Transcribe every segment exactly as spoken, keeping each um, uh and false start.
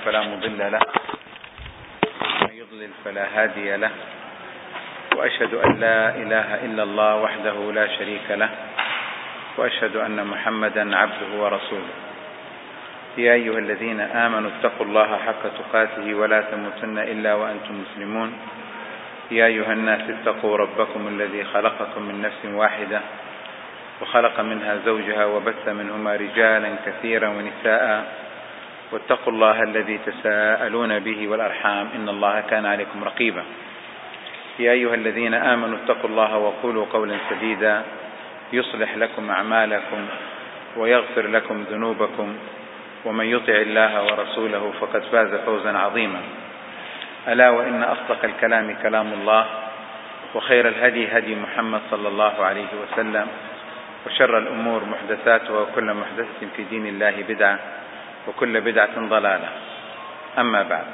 فلا مضل له ومن يضلل فلا هادي له، وأشهد أن لا إله إلا الله وحده لا شريك له، وأشهد أن محمدا عبده ورسوله. يا أيها الذين آمنوا اتقوا الله حق تقاته ولا تموتن إلا وأنتم مسلمون. يا أيها الناس اتقوا ربكم الذي خلقكم من نفس واحدة وخلق منها زوجها وبث منهما رجالا كثيرا ونساء، واتقوا الله الذي تساءلون به والأرحام إن الله كان عليكم رقيبا. يا أيها الذين آمنوا اتقوا الله وقولوا قولا سديدا يصلح لكم أعمالكم ويغفر لكم ذنوبكم، ومن يطع الله ورسوله فقد فاز فوزا عظيما. ألا وإن أصدق الكلام كلام الله، وخير الهدي هدي محمد صلى الله عليه وسلم، وشر الأمور محدثاتها، وكل محدثة في دين الله بدعة، وكل بدعة ضلالة. أما بعد،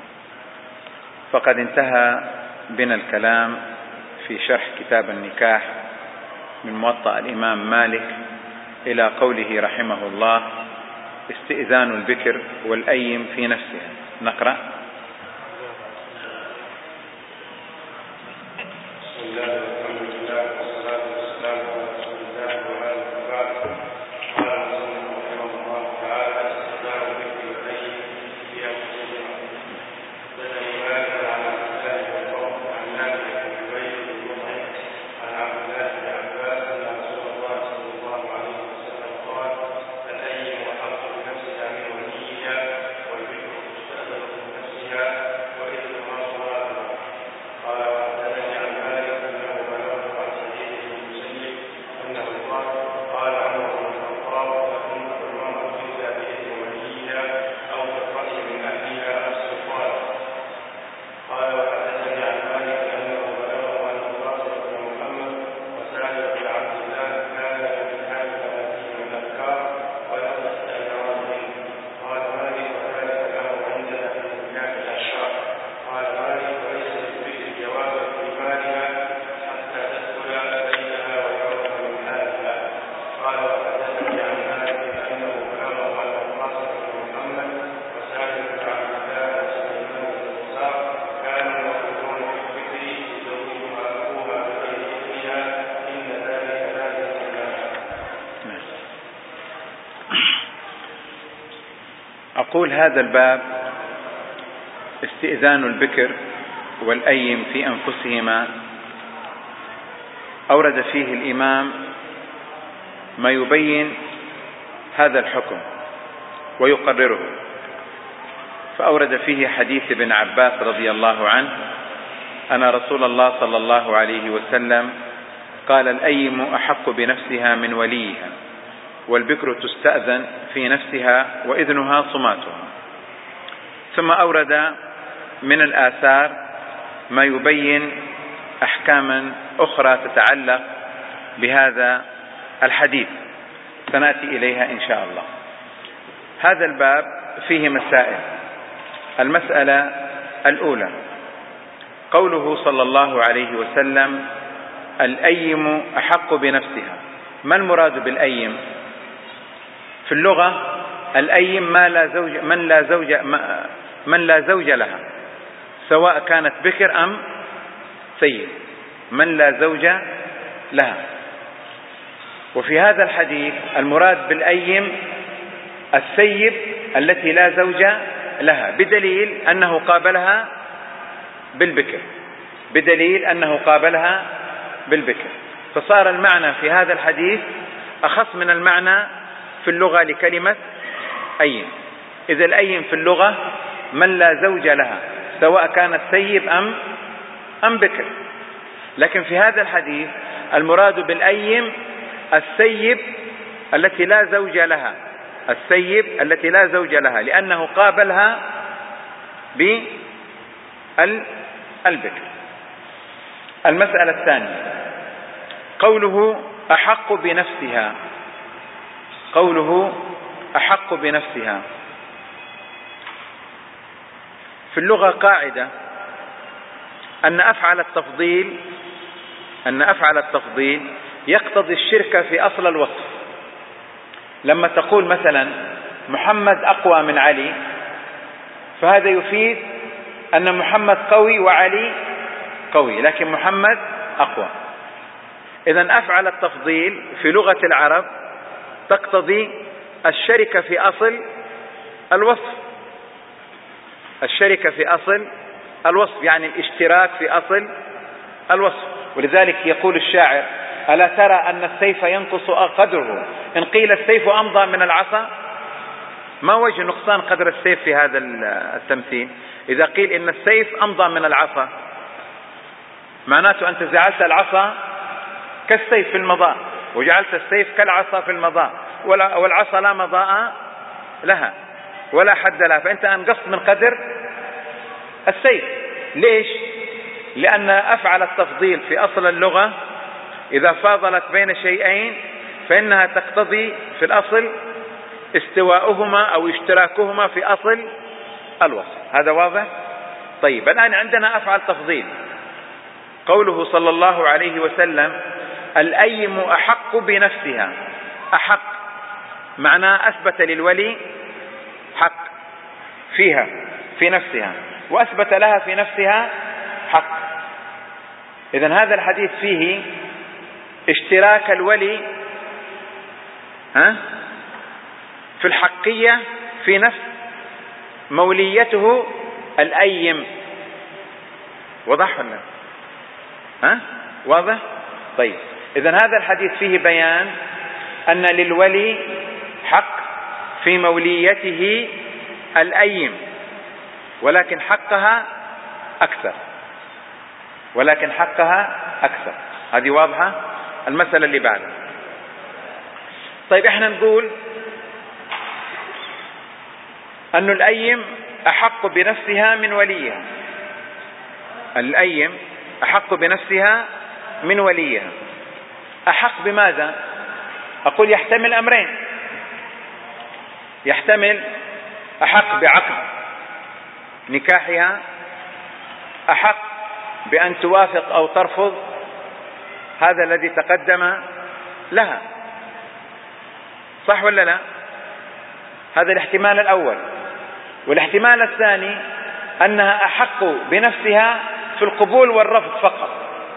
فقد انتهى بنا الكلام في شرح كتاب النكاح من موطأ الإمام مالك إلى قوله رحمه الله: استئذان البكر والأيم في نفسها. نقرأ. أقول هذا الباب استئذان البكر والأيم في أنفسهما أورد فيه الإمام ما يبين هذا الحكم ويقرره، فأورد فيه حديث ابن عباس رضي الله عنه أن رسول الله صلى الله عليه وسلم قال: الأيم أحق بنفسها من وليها، والبكر تستأذن في نفسها وإذنها صماتها. ثم أورد من الآثار ما يبين أحكاما أخرى تتعلق بهذا الحديث سنأتي إليها إن شاء الله. هذا الباب فيه مسائل. المسألة الأولى قوله صلى الله عليه وسلم: الأيم أحق بنفسها. ما المراد بالأيم؟ في اللغة الأيم ما لا زوج من لا زوج من لا زوج لها، سواء كانت بكر أم سيد، من لا زوج لها. وفي هذا الحديث المراد بالأيم السيب التي لا زوج لها، بدليل أنه قابلها بالبكر بدليل أنه قابلها بالبكر فصار المعنى في هذا الحديث أخص من المعنى في اللغة لكلمة أيم. إذا الأيم في اللغة من لا زوج لها، سواء كانت سيب أم أم بكر. لكن في هذا الحديث المراد بالأيم السيب التي لا زوج لها السيب التي لا زوج لها لأنه قابلها بالبكر. المسألة الثانية قوله أحق بنفسها. قوله أحق بنفسها في اللغة قاعدة أن أفعل التفضيل أن أفعل التفضيل يقتضي الشرك في أصل الوصف. لما تقول مثلا محمد أقوى من علي، فهذا يفيد أن محمد قوي وعلي قوي، لكن محمد أقوى. إذن أفعل التفضيل في لغة العرب تقتضي الشركة في أصل الوصف، الشركة في أصل الوصف يعني الاشتراك في أصل الوصف. ولذلك يقول الشاعر: ألا ترى أن السيف ينقص قدره إن قيل السيف أمضى من العصا؟ ما وجه نقصان قدر السيف في هذا التمثيل؟ إذا قيل إن السيف أمضى من العصا معناته أنت جعلت العصا كالسيف في المضاء، وجعلت السيف كالعصا في المضاء، والعصا لا مضاء لها ولا حد لها، فأنت أنقصت من قدر السيف. ليش؟ لأن أفعل التفضيل في أصل اللغة إذا فاضلت بين شيئين فإنها تقتضي في الأصل استواؤهما أو اشتراكهما في أصل الوصف. هذا واضح؟ طيب، الآن عندنا أفعل تفضيل. قوله صلى الله عليه وسلم: الأيم أحق بنفسها. أحق معناه أثبت للولي حق فيها في نفسها، وأثبت لها في نفسها حق. إذن هذا الحديث فيه اشتراك الولي ها في الحقية في نفس موليته الأيم. وضح ولا ها؟ واضح؟ طيب، إذن هذا الحديث فيه بيان أن للولي حق في موليته الأيم، ولكن حقها أكثر، ولكن حقها أكثر. هذه واضحة؟ المسألة اللي بعدها. طيب، احنا نقول أن الأيم أحق بنفسها من وليها. الأيم أحق بنفسها من وليها. أحق بماذا؟ أقول يحتمل أمرين. يحتمل أحق بعقد نكاحها، أحق بأن توافق أو ترفض، هذا الذي تقدم لها. صح ولا لا؟ هذا الاحتمال الأول. والاحتمال الثاني أنها أحق بنفسها في القبول والرفض فقط.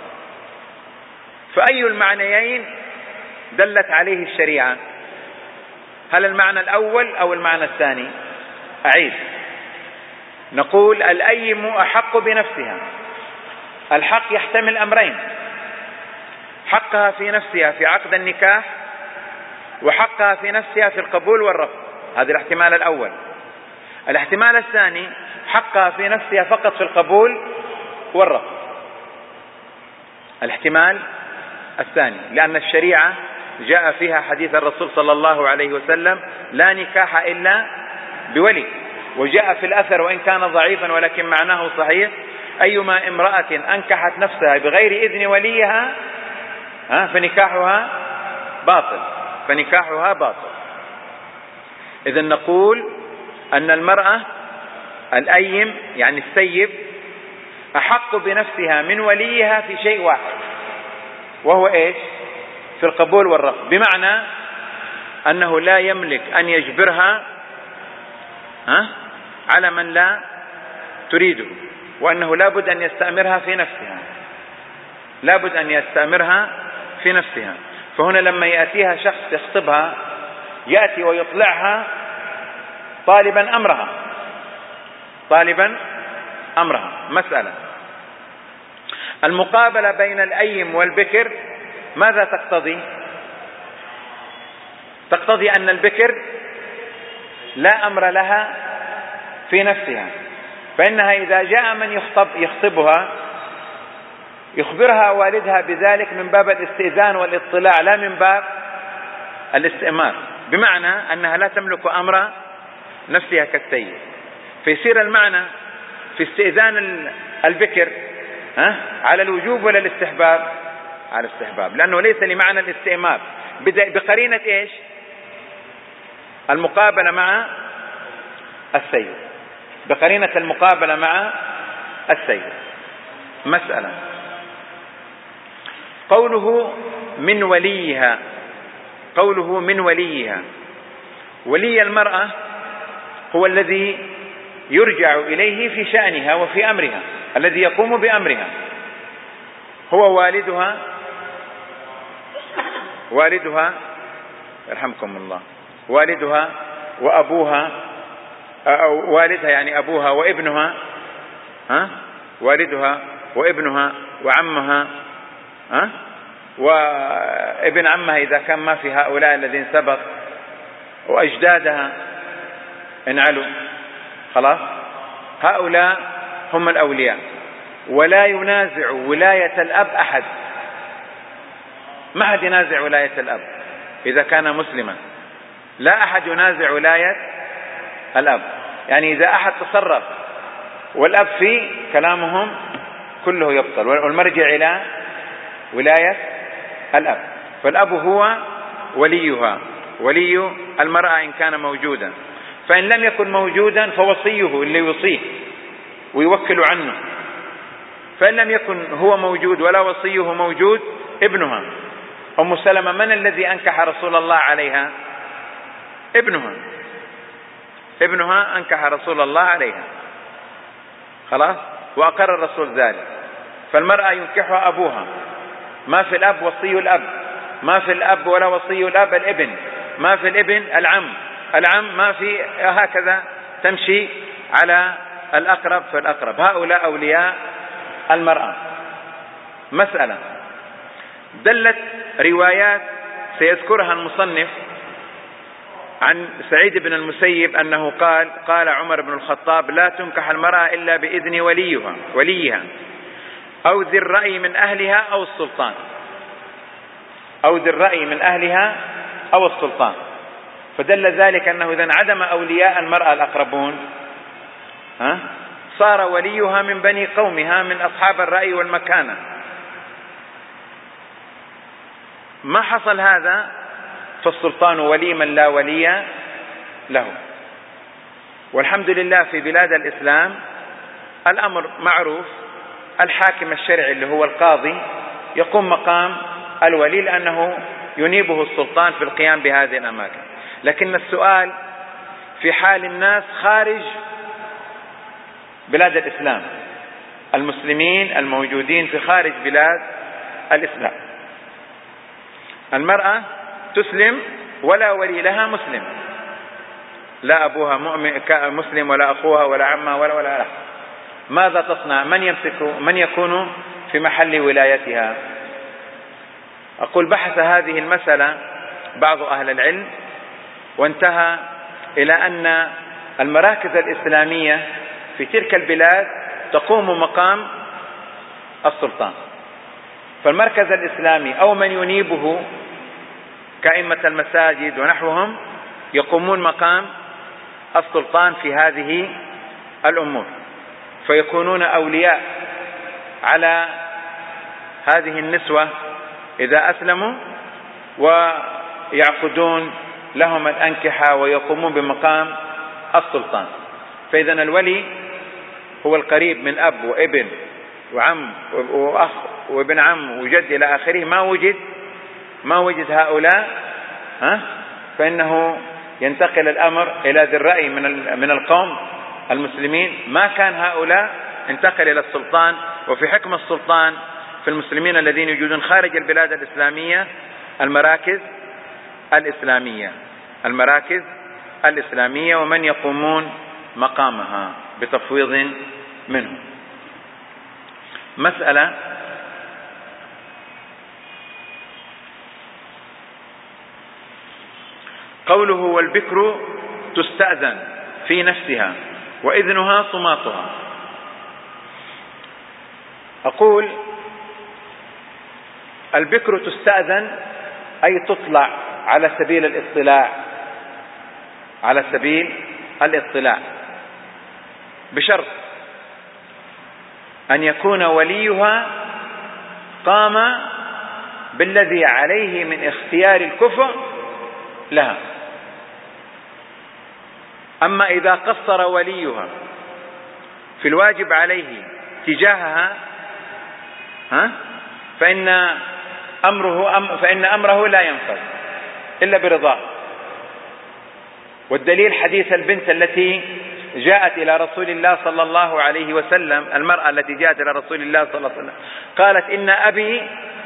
فأي المعنيين دلت عليه الشريعة؟ هل المعنى الأول أو المعنى الثاني؟ أعيد، نقول الأيم أحق بنفسها. الحق يحتمل أمرين: حقها في نفسها في عقد النكاح، وحقها في نفسها في القبول والرفض. هذا الاحتمال الأول. الاحتمال الثاني حقها في نفسها فقط في القبول والرفض. الاحتمال الثاني، لأن الشريعة جاء فيها حديث الرسول صلى الله عليه وسلم: لا نكاح إلا بولي. وجاء في الأثر وإن كان ضعيفا ولكن معناه صحيح: أيما امرأة أنكحت نفسها بغير إذن وليها فنكاحها باطل، فنكاحها باطل. إذن نقول أن المرأة الأيم يعني السيب أحق بنفسها من وليها في شيء واحد، وهو إيش؟ في القبول والرفض. بمعنى أنه لا يملك أن يجبرها ها على من لا تريده، وأنه لابد أن يستأمرها في نفسها، لابد أن يستأمرها في نفسها. فهنا لما يأتيها شخص يخطبها يأتي ويطلعها طالبا أمرها، طالبا أمرها. مسألة المقابلة بين الأيم والبكر ماذا تقتضي؟ تقتضي أن البكر لا أمر لها في نفسها، فإنها إذا جاء من يخطب يخطبها يخبرها والدها بذلك من باب الاستئذان والاطلاع، لا من باب الاستئمار. بمعنى أنها لا تملك أمر نفسها كالسيد. فيصير المعنى في استئذان البكر ها على الوجوب ولا الاستحباب؟ على الاستحباب، لأنه ليس لمعنى الاستئمار، بقرينة إيش؟ المقابلة مع السيد، بقرينة المقابلة مع السيد. مسألة قوله من وليها، قوله من وليها، ولي المرأة هو الذي يرجع إليه في شأنها وفي أمرها، الذي يقوم بأمرها هو والدها والدها يرحمكم الله والدها وأبوها، أو والدها يعني أبوها وابنها، ها والدها وابنها وعمها، ها وابن عمها إذا كان ما في هؤلاء الذين سبق، وأجدادها إن علوا، خلاص هؤلاء هم الأولياء. ولا ينازع ولاية الأب أحد، ما أحد ينازع ولاية الأب إذا كان مسلما، لا أحد ينازع ولاية الأب. يعني إذا أحد تصرف والأب فيه، كلامهم كله يبطل، والمرجع إلى ولاية الأب. فالأب هو وليها، ولي المرأة إن كان موجودا، فإن لم يكن موجودا فوصيه اللي يوصيه ويوكل عنه. فإن لم يكن هو موجود ولا وصيه موجود، ابنها. أم سلمة من الذي أنكح رسول الله عليها؟ ابنها ابنها أنكح رسول الله عليها، خلاص، وأقر الرسول ذلك. فالمرأة ينكحها أبوها، ما في الأب وصي الأب، ما في الأب ولا وصي الأب الابن، ما في الابن العم، العم ما في، هكذا تمشي على الأقرب فالأقرب. هؤلاء أولياء المرأة. مسألة دلت روايات سيذكرها المصنف عن سعيد بن المسيب أنه قال قال عمر بن الخطاب: لا تنكح المرأة إلا بإذن وليها وليها أو ذي الرأي من أهلها أو السلطان، أو ذي الرأي من أهلها أو السلطان. فدل ذلك أنه إذا انعدم أولياء المرأة الأقربون، ها صار وليها من بني قومها من أصحاب الرأي والمكانة. ما حصل هذا، فالسلطان ولي من لا ولي له. والحمد لله في بلاد الإسلام الأمر معروف، الحاكم الشرعي اللي هو القاضي يقوم مقام الولي، لأنه ينيبه السلطان في القيام بهذه الأماكن. لكن السؤال في حال الناس خارج بلاد الإسلام، المسلمين الموجودين في خارج بلاد الإسلام، المرأة تسلم ولا ولي لها مسلم، لا أبوها مؤمن مسلم ولا أخوها ولا عمها ولا ولا لا. ماذا تصنع؟ من يمسك من يكون في محل ولايتها؟ أقول بحث هذه المسألة بعض أهل العلم، وانتهى إلى أن المراكز الإسلامية في تلك البلاد تقوم مقام السلطان. فالمركز الإسلامي أو من ينيبه كأئمة المساجد ونحوهم يقومون مقام السلطان في هذه الأمور، فيكونون أولياء على هذه النسوة إذا أسلموا، ويعقدون لهم الأنكحة ويقومون بمقام السلطان. فإذا الولي هو القريب من أب وابن وعم وأخ وابن عم وجد إلى آخره. ما وجد ما وجد هؤلاء، ها فإنه ينتقل الأمر إلى ذي الرأي من من القوم المسلمين. ما كان هؤلاء انتقل إلى السلطان. وفي حكم السلطان في المسلمين الذين يوجدون خارج البلاد الإسلامية المراكز الإسلامية المراكز الإسلامية ومن يقومون مقامها بتفويض منه. مسألة قوله: والبكر تستأذن في نفسها وإذنها صماتها. أقول البكر تستأذن أي تطلع على سبيل الاطلاع على سبيل الاطلاع بشرط أن يكون وليها قام بالذي عليه من اختيار الكفء لها. أما إذا قصر وليها في الواجب عليه تجاهها، ها فإن أمره أم فإن أمره لا ينفذ إلا برضاه. والدليل حديث البنت التي جاءت إلى رسول الله صلى الله عليه وسلم، المرأة التي جاءت إلى رسول الله صلى الله عليه وسلم قالت إن أبي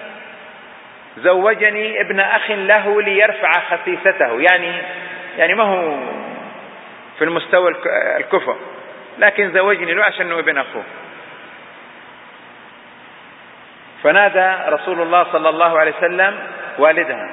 زوجني ابن أخ له ليرفع خسيسته، يعني يعني ما هو في المستوى الكفء، لكن زوجني له عشان ابن أخوه. فنادى رسول الله صلى الله عليه وسلم والدها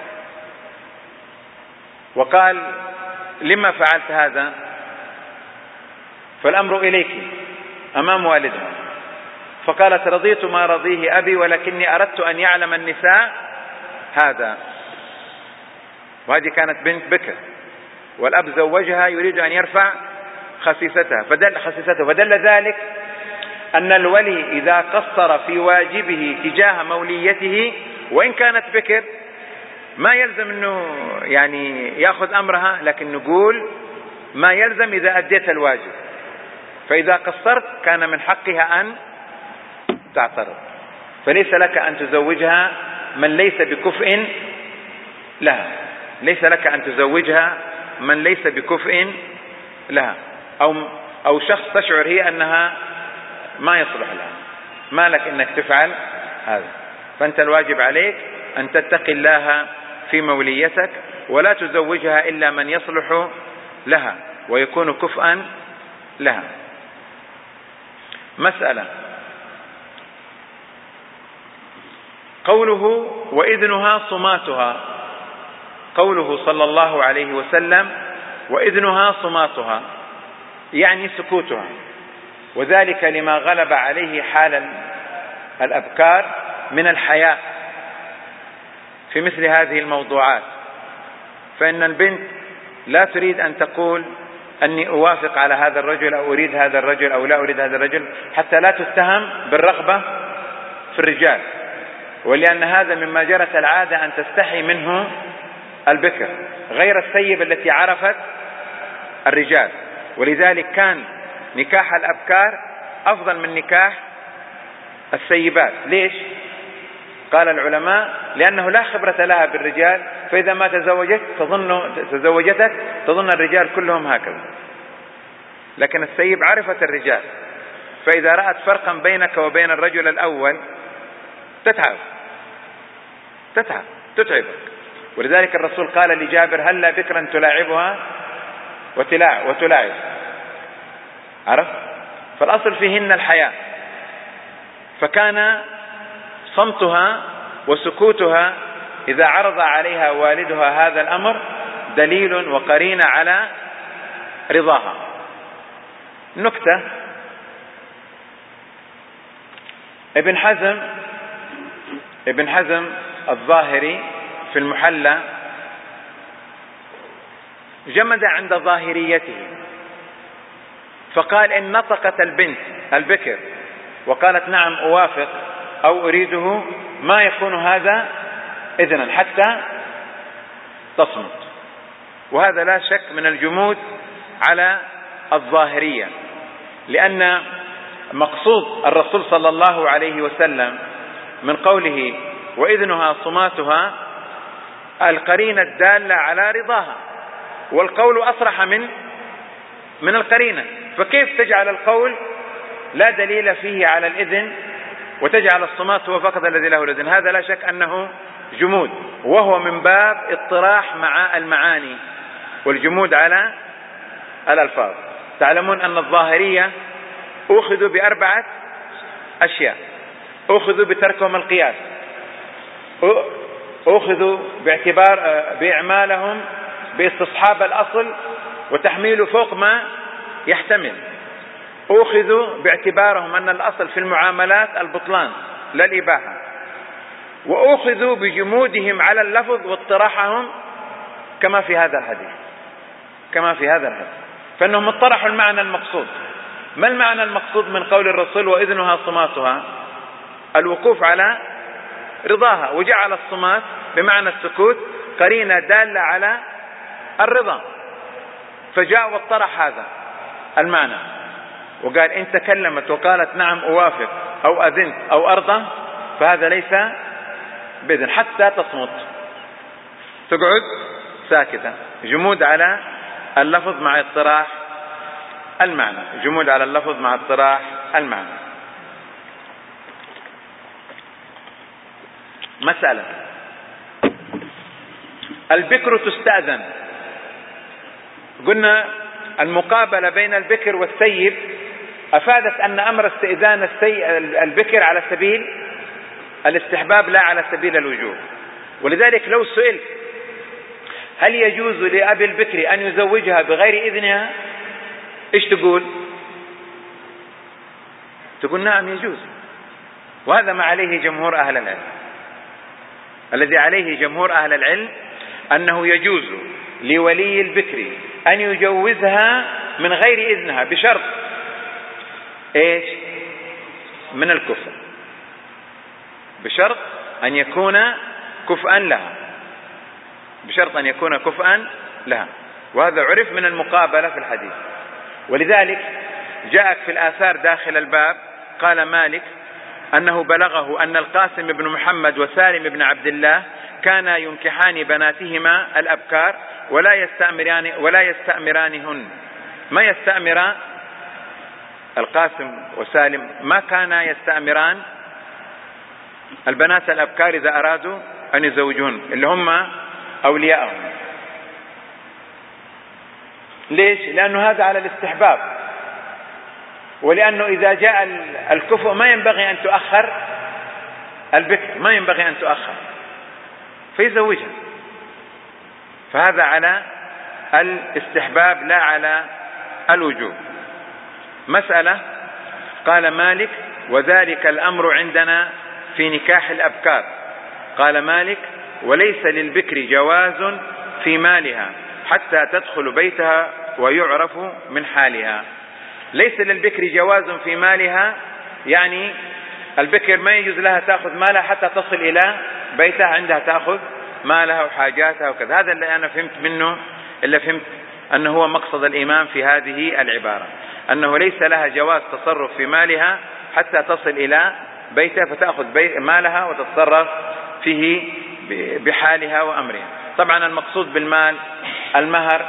وقال لما فعلت هذا؟ فالأمر إليك أمام والدها. فقالت رضيت ما رضيه أبي ولكني أردت أن يعلم النساء هذا. وهذه كانت بنت بكر والأب زوجها يريد أن يرفع خسيستها فدل, خسيسته فدل ذلك أن الولي إذا قصر في واجبه تجاه موليته وإن كانت بكر ما يلزم أنه يعني يأخذ أمرها، لكن نقول ما يلزم إذا أديت الواجب. فإذا قصرت كان من حقها أن تعترض، فليس لك أن تزوجها من ليس بكفء لها، ليس لك أن تزوجها من ليس بكفء لها أو أو شخص تشعر هي أنها ما يصلح لها، ما لك إنك تفعل هذا. فأنت الواجب عليك أن تتقي الله في موليتك ولا تزوجها إلا من يصلح لها ويكون كفءا لها. مسألة قوله وإذنها صماتها، قوله صلى الله عليه وسلم وإذنها صماتها يعني سكوتها، وذلك لما غلب عليه حال الأبكار من الحياء في مثل هذه الموضوعات. فإن البنت لا تريد أن تقول أني أوافق على هذا الرجل أو أريد هذا الرجل أو لا أريد هذا الرجل حتى لا تتهم بالرغبة في الرجال، ولأن هذا مما جرت العادة أن تستحي منه البكر غير الثيب التي عرفت الرجال. ولذلك كان نكاح الأبكار أفضل من نكاح الثيبات. ليش؟ قال العلماء لأنه لا خبرة لها بالرجال، فإذا ما تزوجت تظن تزوجتك تظن الرجال كلهم هكذا، لكن الثيب عرفت الرجال، فإذا رأت فرقا بينك وبين الرجل الأول تتعب تتعب تتعبك. ولذلك الرسول قال لجابر هلا بكرا تلاعبها وتلاعب وتلاعب عرف؟ فالأصل فيهن الحياء، فكان صمتها وسكوتها إذا عرض عليها والدها هذا الأمر دليل وقرينة على رضاها. نكتة، ابن حزم ابن حزم الظاهري في المحلى جمد عند ظاهريته فقال إن نطقت البنت البكر وقالت نعم أوافق أو أريده ما يكون هذا إذنا حتى تصمت. وهذا لا شك من الجمود على الظاهرية، لأن مقصود الرسول صلى الله عليه وسلم من قوله وإذنها صماتها القرينة الدالة على رضاها، والقول أصرح من من القرينة، فكيف تجعل القول لا دليل فيه على الإذن وتجعل الصمات هو فقط الذي له الإذن؟ هذا لا شك أنه جمود، وهو من باب اطراح مع المعاني والجمود على الألفاظ. تعلمون أن الظاهرية أخذوا بأربعة أشياء: أخذوا بتركهم القياس، أخذوا باعتبار بإعمالهم باستصحاب الأصل وتحميله فوق ما يحتمل، أخذوا باعتبارهم أن الأصل في المعاملات البطلان لا الإباحة، وأخذوا بجمودهم على اللفظ واطراحهم كما في هذا الحديث كما في هذا الحديث فإنهم اطرحوا المعنى المقصود. ما المعنى المقصود من قول الرسول وإذنها صماتها؟ الوقوف على رضاها، وجعل الصمات بمعنى السكوت قرينة دالة على الرضا، فجاء واطرح هذا المعنى وقال إن تكلمت وقالت نعم أوافق أو أذنت أو أرضى فهذا ليس بإذن حتى تصمت، تقعد ساكتة، جمود على اللفظ مع اطراح المعنى، جمود على اللفظ مع اطراح المعنى. مسألة: البكر تستأذن. قلنا المقابلة بين البكر والثيب أفادت أن أمر استئذان البكر على سبيل الاستحباب لا على سبيل الوجوب. ولذلك لو سئل هل يجوز لأبي البكر أن يزوجها بغير إذنها، إيش تقول؟ تقول نعم يجوز. وهذا ما عليه جمهور أهل العلم. الذي عليه جمهور أهل العلم أنه يجوز لولي البكر أن يجوزها من غير إذنها بشرط إيش؟ من الكفء، بشرط أن يكون كفءا لها، بشرط أن يكون كفءا لها. وهذا عرف من المقابلة في الحديث. ولذلك جاءك في الآثار داخل الباب قال مالك أنه بلغه أن القاسم بن محمد وسالم بن عبد الله كانا ينكحان بناتهما الأبكار ولا يستأمران ولا يستأمرانهن. ما يستأمران؟ القاسم وسالم ما كانا يستأمران البنات الأبكار إذا أرادوا أن يزوجون اللي هم أولياءهم. ليش؟ لأنه هذا على الاستحباب، ولأنه إذا جاء الكفء ما ينبغي أن تؤخر البكر، ما ينبغي أن تؤخر فيزوجها. فهذا على الاستحباب لا على الوجوب. مسألة: قال مالك: وذلك الأمر عندنا في نكاح الأبكار. قال مالك: وليس للبكر جواز في مالها حتى تدخل بيتها ويعرف من حالها. ليس للبكر جواز في مالها يعني البكر ما يجوز لها تأخذ مالها حتى تصل إلى بيتها، عندها تأخذ مالها وحاجاتها وكذا. هذا اللي أنا فهمت منه، اللي فهمت أنه هو مقصد الإمام في هذه العبارة، أنه ليس لها جواز تصرف في مالها حتى تصل إلى بيتها فتأخذ بي مالها وتتصرف فيه بحالها وأمرها. طبعا المقصود بالمال المهر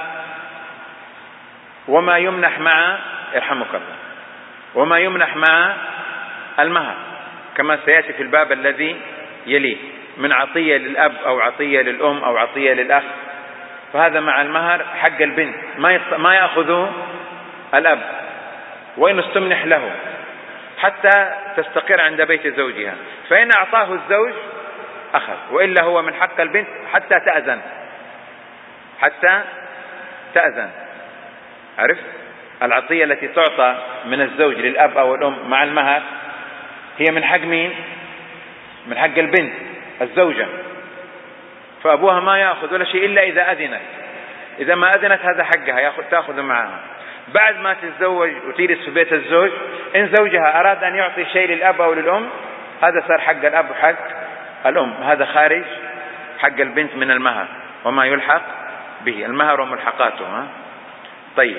وما يمنح مع يرحمك الله وما يمنح مع المهر، كما سيأتي في الباب الذي يليه من عطية للأب أو عطية للأم أو عطية للأخ. فهذا مع المهر حق البنت ما ما يأخذه الأب وإن استمنح له حتى تستقر عند بيت زوجها، فإن أعطاه الزوج أخذ، وإلا هو من حق البنت حتى تأذن، حتى تأذن. عرفت؟ العطية التي تعطى من الزوج للأب أو الأم مع المهر هي من حق مين؟ من حق البنت الزوجة، فأبوها ما يأخذ ولا شيء إلا إذا أذنت. إذا ما أذنت هذا حقها يأخذ تأخذ معها. بعد ما تتزوج وتجلس في بيت الزوج، إن زوجها أراد أن يعطي شيء للأب أو للأم هذا صار حق الأب وحق الأم، هذا خارج حق البنت من المهر وما يلحق به، المهر وملحقاته. ها؟ طيب،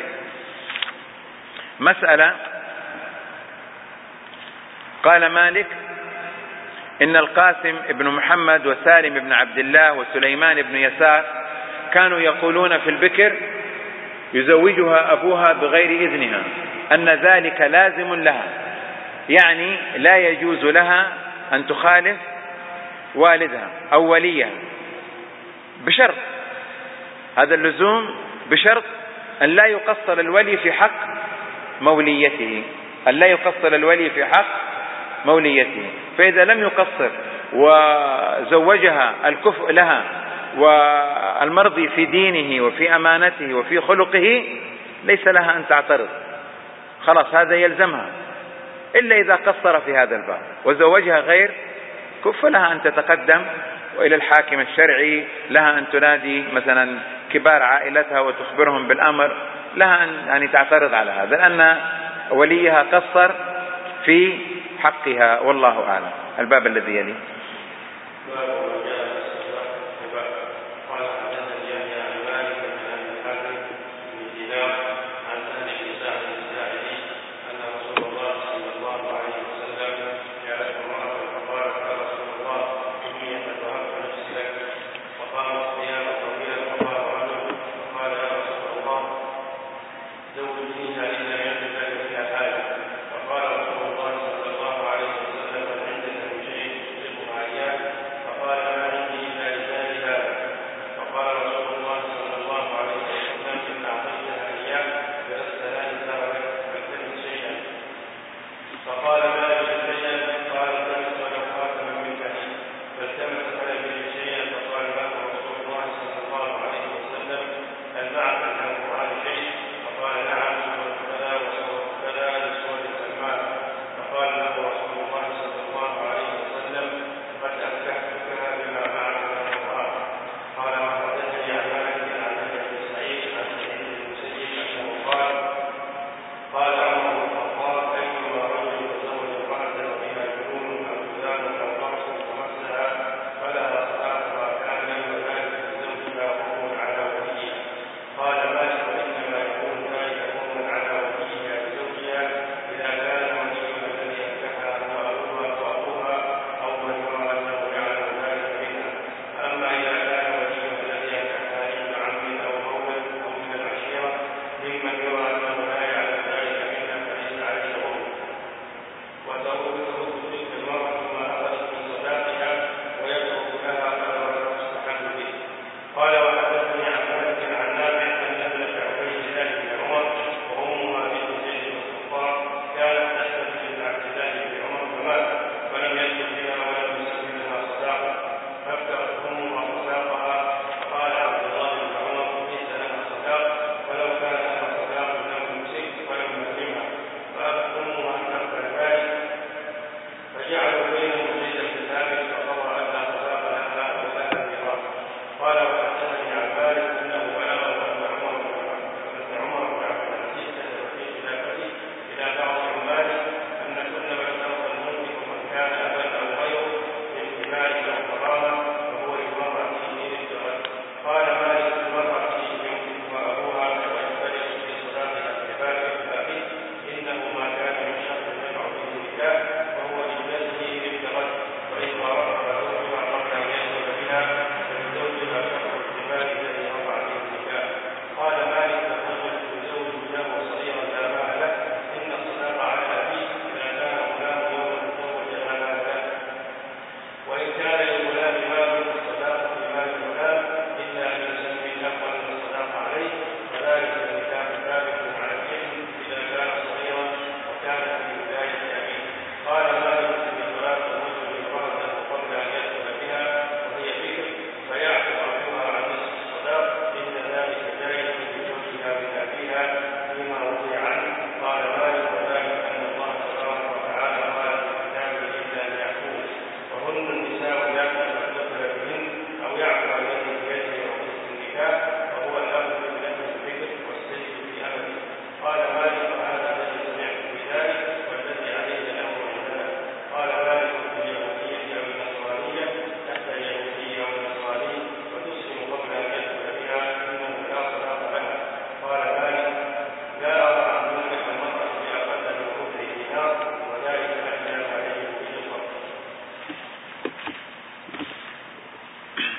مسألة: قال مالك: إن القاسم بن محمد وسالم بن عبد الله وسليمان بن يسار كانوا يقولون في البكر يزوجها أبوها بغير إذنها أن ذلك لازم لها، يعني لا يجوز لها أن تخالف والدها أو وليها، بشرط، هذا اللزوم بشرط أن لا يقصر الولي في حق موليته، أن لا يقصر الولي في حق موليته. فإذا لم يقصر وزوجها الكفء لها والمرضي في دينه وفي أمانته وفي خلقه ليس لها أن تعترض، خلاص هذا يلزمها، إلا إذا قصر في هذا الباب وزوجها غير كفء لها أن تتقدم وإلى الحاكم الشرعي، لها أن تنادي مثلا كبار عائلتها وتخبرهم بالأمر، لها أن يعني تعترض على هذا لأن وليها قصر في حقها. والله أعلم. الباب الذي يلي. زوجنيها إلا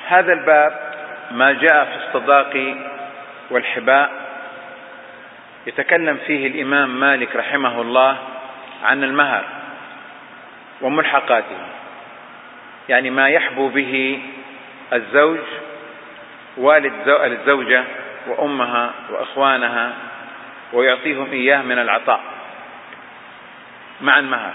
هذا الباب ما جاء في الصداق والحباء يتكلم فيه الإمام مالك رحمه الله عن المهر وملحقاته، يعني ما يحبو به الزوج والد الزوجة وأمها وإخوانها ويعطيهم إياه من العطاء مع المهر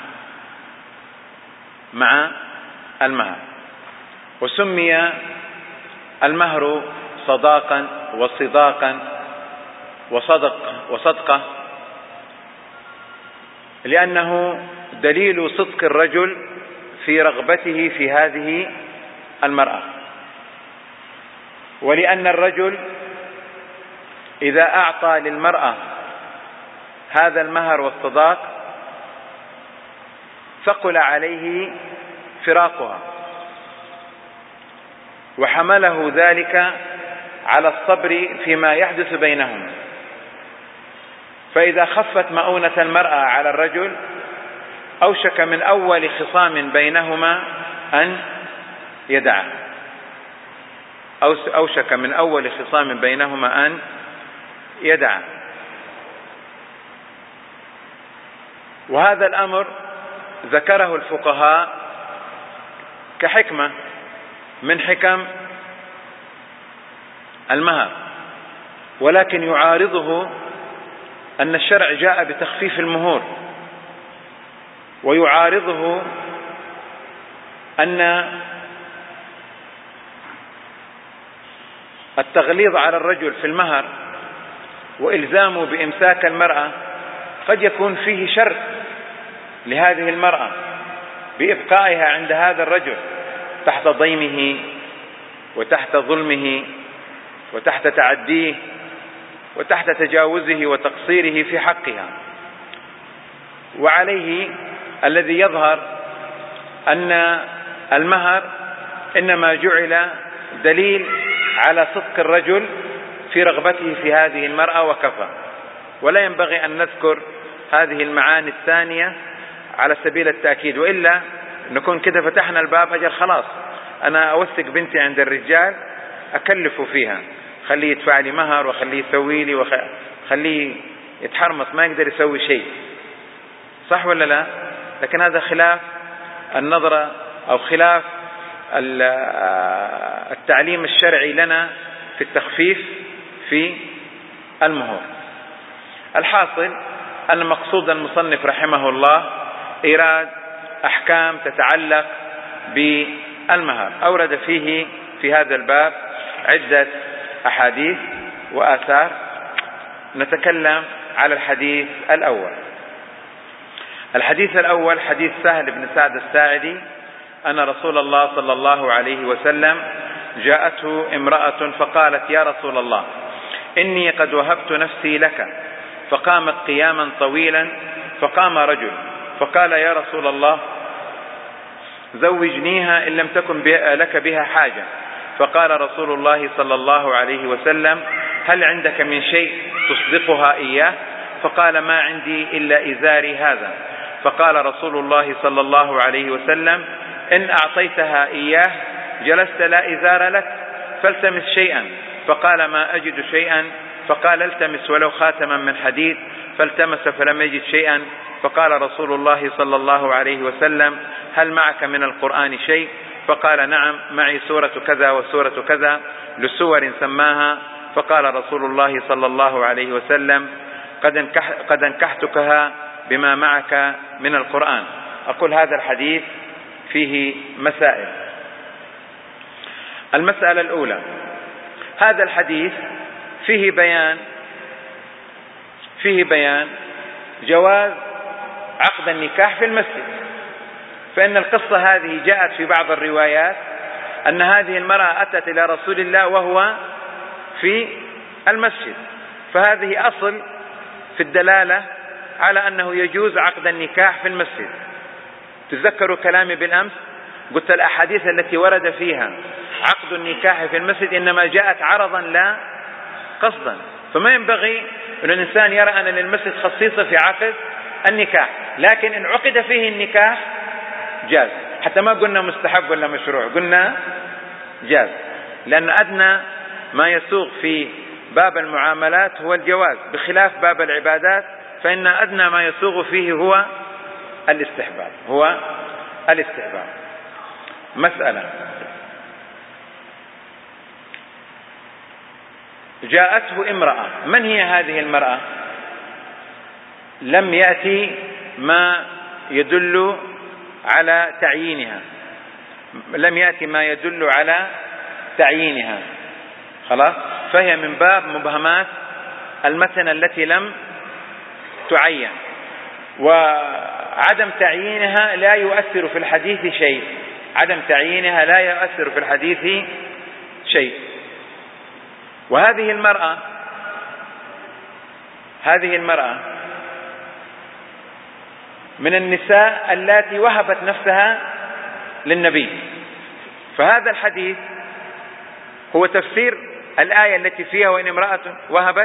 مع المهر. وسمي المهر صداقا وصداقا وصدق وصدقة لأنه دليل صدق الرجل في رغبته في هذه المرأة، ولأن الرجل إذا أعطى للمرأة هذا المهر والصداق ثقل عليه فراقها وحمله ذلك على الصبر فيما يحدث بينهم، فإذا خفت مؤونة المرأة على الرجل أوشك من أول خصام بينهما أن يدعه أوشك من أول خصام بينهما أن يدعه. وهذا الأمر ذكره الفقهاء كحكمة من حكم المهر، ولكن يعارضه أن الشرع جاء بتخفيف المهور، ويعارضه أن التغليظ على الرجل في المهر وإلزامه بإمساك المرأة قد يكون فيه شر لهذه المرأة بإبقائها عند هذا الرجل تحت ضيمه وتحت ظلمه وتحت تعديه وتحت تجاوزه وتقصيره في حقها. وعليه الذي يظهر أن المهر إنما جعل دليل على صدق الرجل في رغبته في هذه المرأة وكفى، ولا ينبغي أن نذكر هذه المعاني الثانية على سبيل التأكيد، وإلا نكون كده فتحنا الباب أجل خلاص أنا أوثق بنتي عند الرجال أكلف فيها، خليه يدفع لي مهر وخليه يسوي لي وخليه يتحرمص ما يقدر يسوي شيء، صح ولا لا؟ لكن هذا خلاف النظرة أو خلاف التعليم الشرعي لنا في التخفيف في المهور. الحاصل أن مقصود المصنف رحمه الله إيراد أحكام تتعلق بالمهر، أورد فيه في هذا الباب عدة أحاديث وآثار. نتكلم على الحديث الأول. الحديث الأول حديث سهل بن سعد الساعدي أن رسول الله صلى الله عليه وسلم جاءته امرأة فقالت: يا رسول الله، إني قد وهبت نفسي لك. فقامت قياما طويلا، فقام رجل فقال: يا رسول الله، زوجنيها إن لم تكن لك بها حاجة. فقال رسول الله صلى الله عليه وسلم: هل عندك من شيء تصدقها إياه؟ فقال: ما عندي إلا إزاري هذا. فقال رسول الله صلى الله عليه وسلم: إن أعطيتها إياه جلست لا إزار لك فالتمس شيئا. فقال: ما أجد شيئا. فقال: التمس ولو خاتما من حديد. فالتمس فلم يجد شيئا. فقال رسول الله صلى الله عليه وسلم: هل معك من القرآن شيء؟ فقال: نعم، معي سورة كذا وسورة كذا، لسور سماها. فقال رسول الله صلى الله عليه وسلم: قد انكحتكها بما معك من القرآن. أقول هذا الحديث فيه مسائل. المسألة الأولى: هذا الحديث فيه بيان فيه بيان جواز عقد النكاح في المسجد، فإن القصة هذه جاءت في بعض الروايات أن هذه المرأة أتت إلى رسول الله وهو في المسجد، فهذه أصل في الدلالة على أنه يجوز عقد النكاح في المسجد. تذكروا كلامي بالأمس، قلت الأحاديث التي ورد فيها عقد النكاح في المسجد إنما جاءت عرضا لا قصدا، فما ينبغي أن الإنسان يرى أن للمسجد خصيصة في عقد النكاح، لكن إن عقد فيه النكاح جاز، حتى ما قلنا مستحب ولا مشروع، قلنا جاز. لأن أدنى ما يسوغ في باب المعاملات هو الجواز، بخلاف باب العبادات فإن أدنى ما يسوغ فيه هو الاستحباب هو الاستحباب. مسألة: جاءته امرأة. من هي هذه المرأة؟ لم يأتي ما يدل على تعيينها لم يأتي ما يدل على تعيينها خلاص، فهي من باب مبهمات المتن التي لم تعين، وعدم تعيينها لا يؤثر في الحديث شيء عدم تعيينها لا يؤثر في الحديث شيء. وهذه المرأة هذه المرأة من النساء اللاتي وهبت نفسها للنبي، فهذا الحديث هو تفسير الآية التي فيها وإن امرأة وهبت.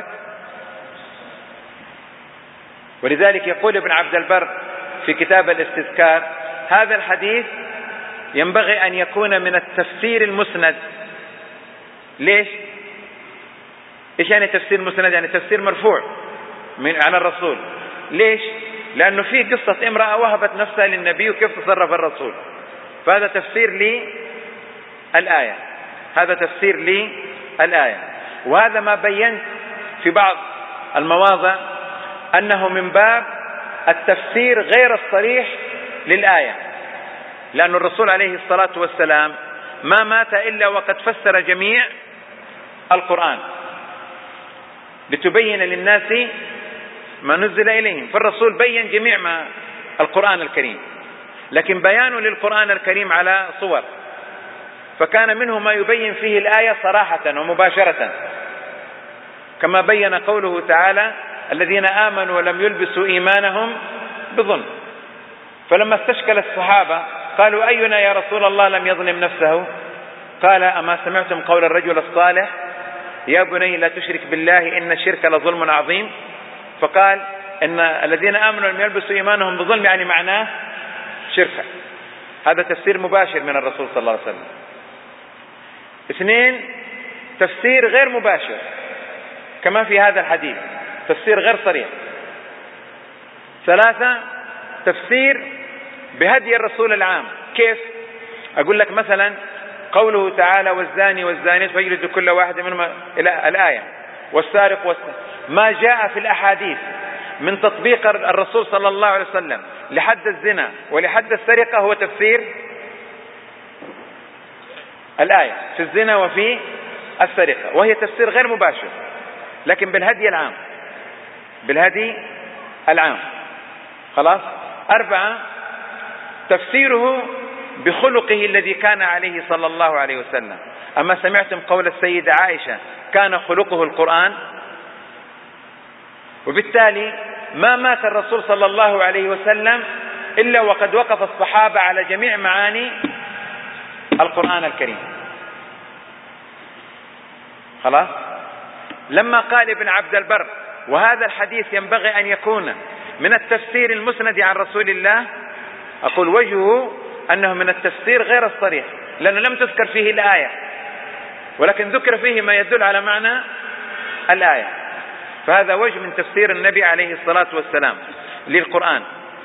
ولذلك يقول ابن عبد البر في كتاب الاستذكار: هذا الحديث ينبغي أن يكون من التفسير المسند. ليش؟ إيش يعني تفسير مسند؟ يعني تفسير مرفوع من على الرسول. ليش؟ لأنه في قصة امرأة وهبت نفسها للنبي وكيف تصرف الرسول، فهذا تفسير للآية هذا تفسير للآية. وهذا ما بينت في بعض المواضع أنه من باب التفسير غير الصريح للآية، لأن الرسول عليه الصلاة والسلام ما مات إلا وقد فسر جميع القرآن لتبين للناس ما نزل إليهم، فالرسول بين جميع ما القرآن الكريم، لكن بيانه للقرآن الكريم على صور، فكان منه ما يبين فيه الآية صراحة ومباشرة، كما بين قوله تعالى: الذين آمنوا ولم يلبسوا إيمانهم بظلم. فلما استشكل الصحابة قالوا: أينا يا رسول الله لم يظلم نفسه؟ قال: أما سمعتم قول الرجل الصالح يا بني لا تشرك بالله إن الشرك لظلم عظيم؟ فقال إن الذين آمنوا لم يلبسوا إيمانهم بظلم يعني معناه شركا. هذا تفسير مباشر من الرسول صلى الله عليه وسلم. اثنين، تفسير غير مباشر كما في هذا الحديث، تفسير غير صريح. ثلاثة، تفسير بهدي الرسول العام. كيف؟ أقول لك مثلا قوله تعالى: والزاني والزانية فيجلد كل واحد منهما إلى الآية، والسارق والسارق، ما جاء في الأحاديث من تطبيق الرسول صلى الله عليه وسلم لحد الزنا ولحد السرقة هو تفسير الآية في الزنا وفي السرقة، وهي تفسير غير مباشر لكن بالهدي العام بالهدي العام خلاص. أربعة، تفسيره بخلقه الذي كان عليه صلى الله عليه وسلم. أما سمعتم قول السيدة عائشة: كان خلقه القرآن؟ وبالتالي ما مات الرسول صلى الله عليه وسلم إلا وقد وقف الصحابة على جميع معاني القرآن الكريم خلاص. لما قال ابن عبد البر: وهذا الحديث ينبغي أن يكون من التفسير المسند عن رسول الله، أقول وجهه أنه من التفسير غير الصريح، لأنه لم تذكر فيه الآية ولكن ذكر فيه ما يدل على معنى الآية، فهذا وجه من تفسير النبي عليه الصلاة والسلام للقرآن.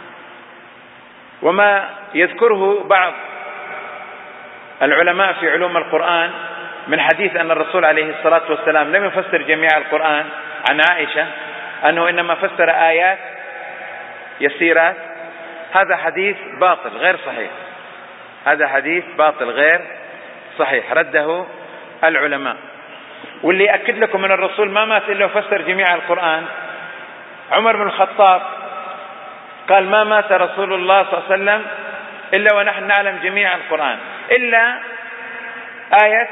وما يذكره بعض العلماء في علوم القرآن من حديث أن الرسول عليه الصلاة والسلام لم يفسر جميع القرآن عن عائشة، أنه إنما فسر آيات يسيرات، هذا حديث باطل غير صحيح هذا حديث باطل غير صحيح رده العلماء. واللي يأكد لكم من الرسول ما مات إلا وفسر جميع القرآن، عمر بن الخطاب قال: ما مات رسول الله صلى الله عليه وسلم إلا ونحن نعلم جميع القرآن إلا آية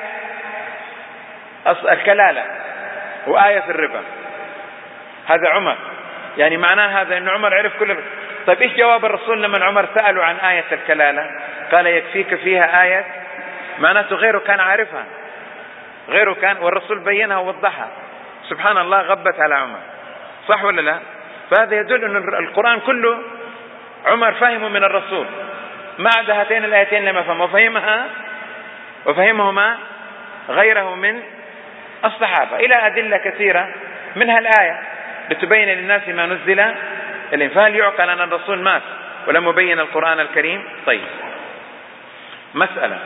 الكلالة وآية الربا. هذا عمر، يعني معناه هذا أن عمر عرف كل. طيب إيش جواب الرسول لما عمر سأله عن آية الكلالة؟ قال: يكفيك فيها آية. معناته غيره كان عارفها غيره كان والرسول بينها ووضحها. سبحان الله، غبت على عمر، صح ولا لا؟ فهذا يدل أن القرآن كله عمر فهمه من الرسول، ما عدا هاتين الآيتين لما فهم وفهمها وفهمهما غيره من الصحابة إلى أدلة كثيرة منها الآية لتبين للناس ما نزل إليهم. فهل يعقل أن الرسول مات ولم يبين القرآن الكريم؟ طيب، مسألة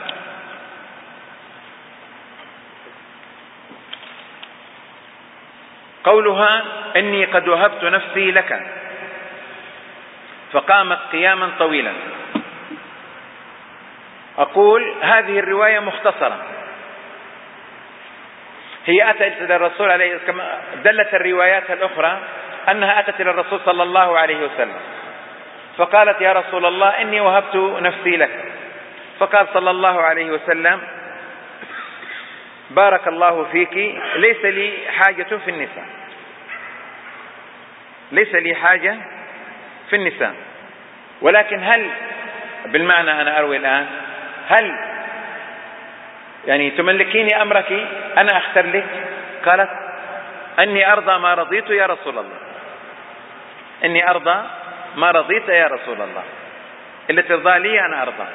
قولها إني قد وهبت نفسي لك فقامت قياما طويلا. أقول هذه الرواية مختصرة، هي أتت إلى الرسول عليه كما دلت الروايات الأخرى أنها أتت إلى الرسول صلى الله عليه وسلم فقالت يا رسول الله إني وهبت نفسي لك، فقال صلى الله عليه وسلم بارك الله فيك، ليس لي حاجة في النساء، ليس لي حاجة في النساء، ولكن هل بالمعنى أنا أروي الآن هل يعني تملكيني أمرك أنا أختر لك؟ قالت أني أرضى ما رضيت يا رسول الله، إني أرضى ما رضيت يا رسول الله، اللي ترضى لي أنا أرضى.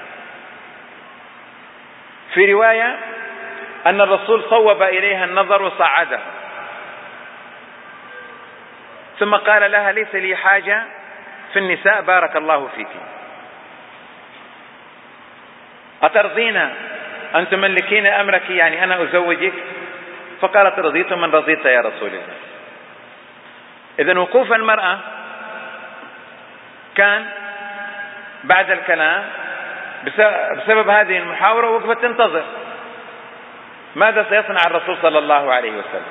في رواية أن الرسول صوب إليها النظر وصعده ثم قال لها ليس لي حاجة في النساء بارك الله فيك، أترضين أن تملكين أمرك يعني أنا أزوجك؟ فقالت رضيت من رضيت يا رسول الله. إذن وقوف المرأة كان بعد الكلام بسبب هذه المحاورة وقفت تنتظر ماذا سيصنع الرسول صلى الله عليه وسلم.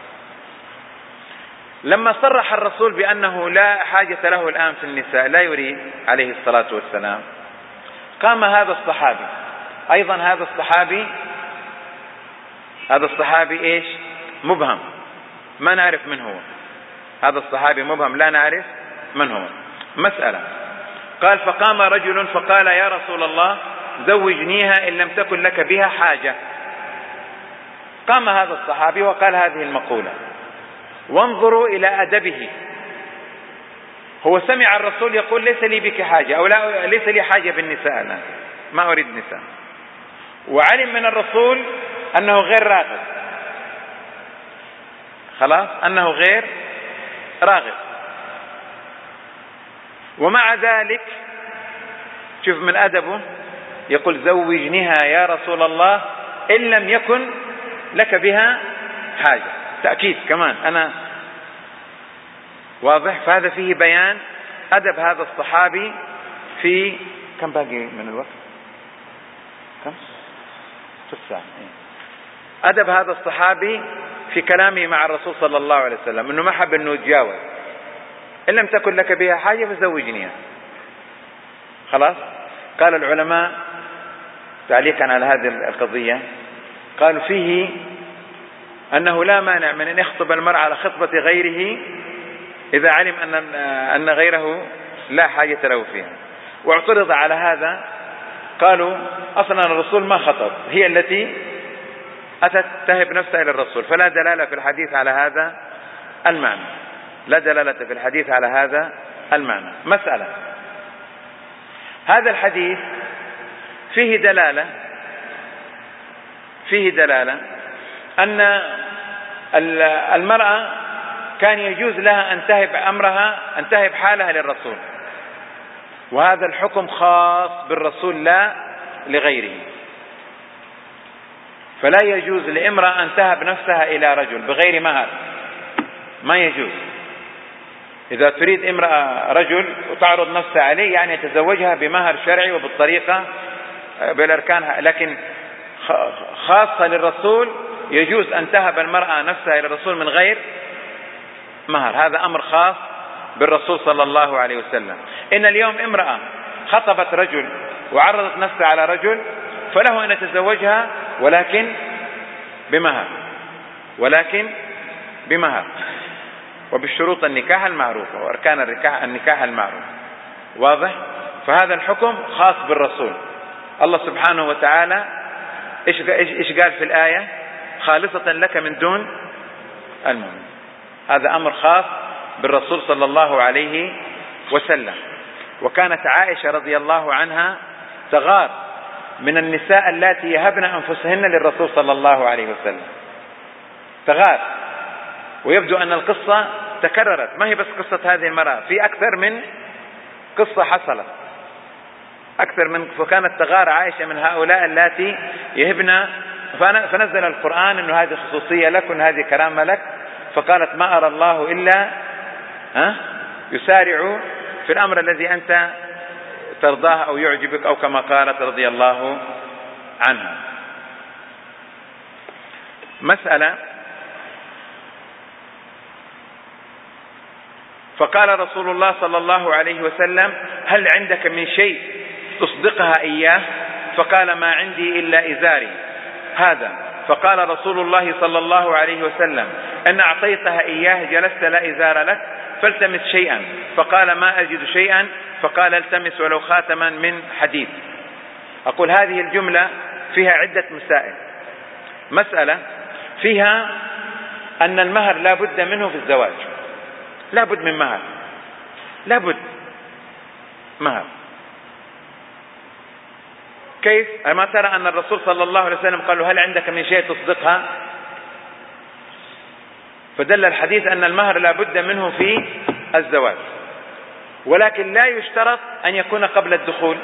لما صرح الرسول بأنه لا حاجة له الآن في النساء، لا يريد عليه الصلاة والسلام، قام هذا الصحابي أيضا، هذا الصحابي هذا الصحابي إيش؟ مبهم، ما نعرف من هو هذا الصحابي، مبهم لا نعرف من هو. مسألة قال فقام رجل فقال يا رسول الله زوجنيها إن لم تكن لك بها حاجة. قام هذا الصحابي وقال هذه المقولة، وانظروا إلى أدبه، هو سمع الرسول يقول ليس لي بك حاجة أو لا ليس لي حاجة بالنساء الآن، ما أريد نساء، وعلم من الرسول أنه غير راغب، خلاص أنه غير راغب، ومع ذلك شوف من أدبه يقول زوجنيها يا رسول الله إن لم يكن لك بها حاجة، تأكيد كمان أنا واضح. فهذا فيه بيان أدب هذا الصحابي في كم باقي من الوقت؟ كم؟ في الساعة. أدب هذا الصحابي في كلامه مع الرسول صلى الله عليه وسلم أنه ما حب أنه يتجاوز، إن لم تكن لك بها حاجة فزوجنيها، خلاص. قال العلماء تعليقا على هذه القضية قالوا فيه أنه لا مانع من أن يخطب المرء على خطبة غيره إذا علم أن أن غيره لا حاجة له فيها. واعترض على هذا قالوا أصلا الرسول ما خطب، هي التي أتت تهب نفسها إلى الرسول، فلا دلالة في الحديث على هذا المعنى، لا دلالة في الحديث على هذا المعنى. مسألة هذا الحديث فيه دلالة فيه دلالة أن المرأة كان يجوز لها أن تهب أمرها أن تهب حالها للرسول، وهذا الحكم خاص بالرسول لا لغيره. فلا يجوز لامرأة أن تهب نفسها إلى رجل بغير مهر، ما يجوز. إذا تريد امرأة رجل وتعرض نفسها عليه يعني تزوجها بمهر شرعي وبالطريقة بالأركان، لكن خاصة للرسول يجوز أن تهب المرأة نفسها إلى الرسول من غير مهر، هذا أمر خاص بالرسول صلى الله عليه وسلم. إن اليوم امرأة خطبت رجل وعرضت نفسها على رجل فله أن يتزوجها ولكن بمهر، ولكن بمهر وبالشروط النكاح المعروفة وأركان النكاح المعروف، واضح. فهذا الحكم خاص بالرسول. الله سبحانه وتعالى إيش إيش قال في الآية؟ خالصة لك من دون المؤمن. هذا أمر خاص بالرسول صلى الله عليه وسلم. وكانت عائشة رضي الله عنها تغار من النساء اللاتي يهبن أنفسهن للرسول صلى الله عليه وسلم، تغار. ويبدو أن القصة تكررت، ما هي بس قصة هذه المرأة، في أكثر من قصة حصلت، أكثر من فكانت تغار عائشة من هؤلاء اللاتي يهبن. فنزل القرآن أنه هذه خصوصية لك وأن هذه كرامة لك، فقالت ما أرى الله إلا ها يسارع في الأمر الذي أنت ترضاه أو يعجبك، أو كما قالت رضي الله عنها. مسألة: فقال رسول الله صلى الله عليه وسلم: هل عندك من شيء تصدقها إياه؟ فقال: ما عندي إلا إزاري هذا. فقال رسول الله صلى الله عليه وسلم: إن أعطيتها إياه جلست لا إزار لك، فالتمس شيئا. فقال: ما أجد شيئا. فقال: التمس ولو خاتما من حديد. أقول هذه الجملة فيها عدة مسائل. مسألة فيها أن المهر لا بد منه في الزواج، لا بد من مهر، لا بد مهر. كيف؟ أما ترى أن الرسول صلى الله عليه وسلم قال له: هل عندك من شيء تصدقها؟ فدل الحديث أن المهر لا بد منه في الزواج، ولكن لا يشترط أن يكون قبل الدخول،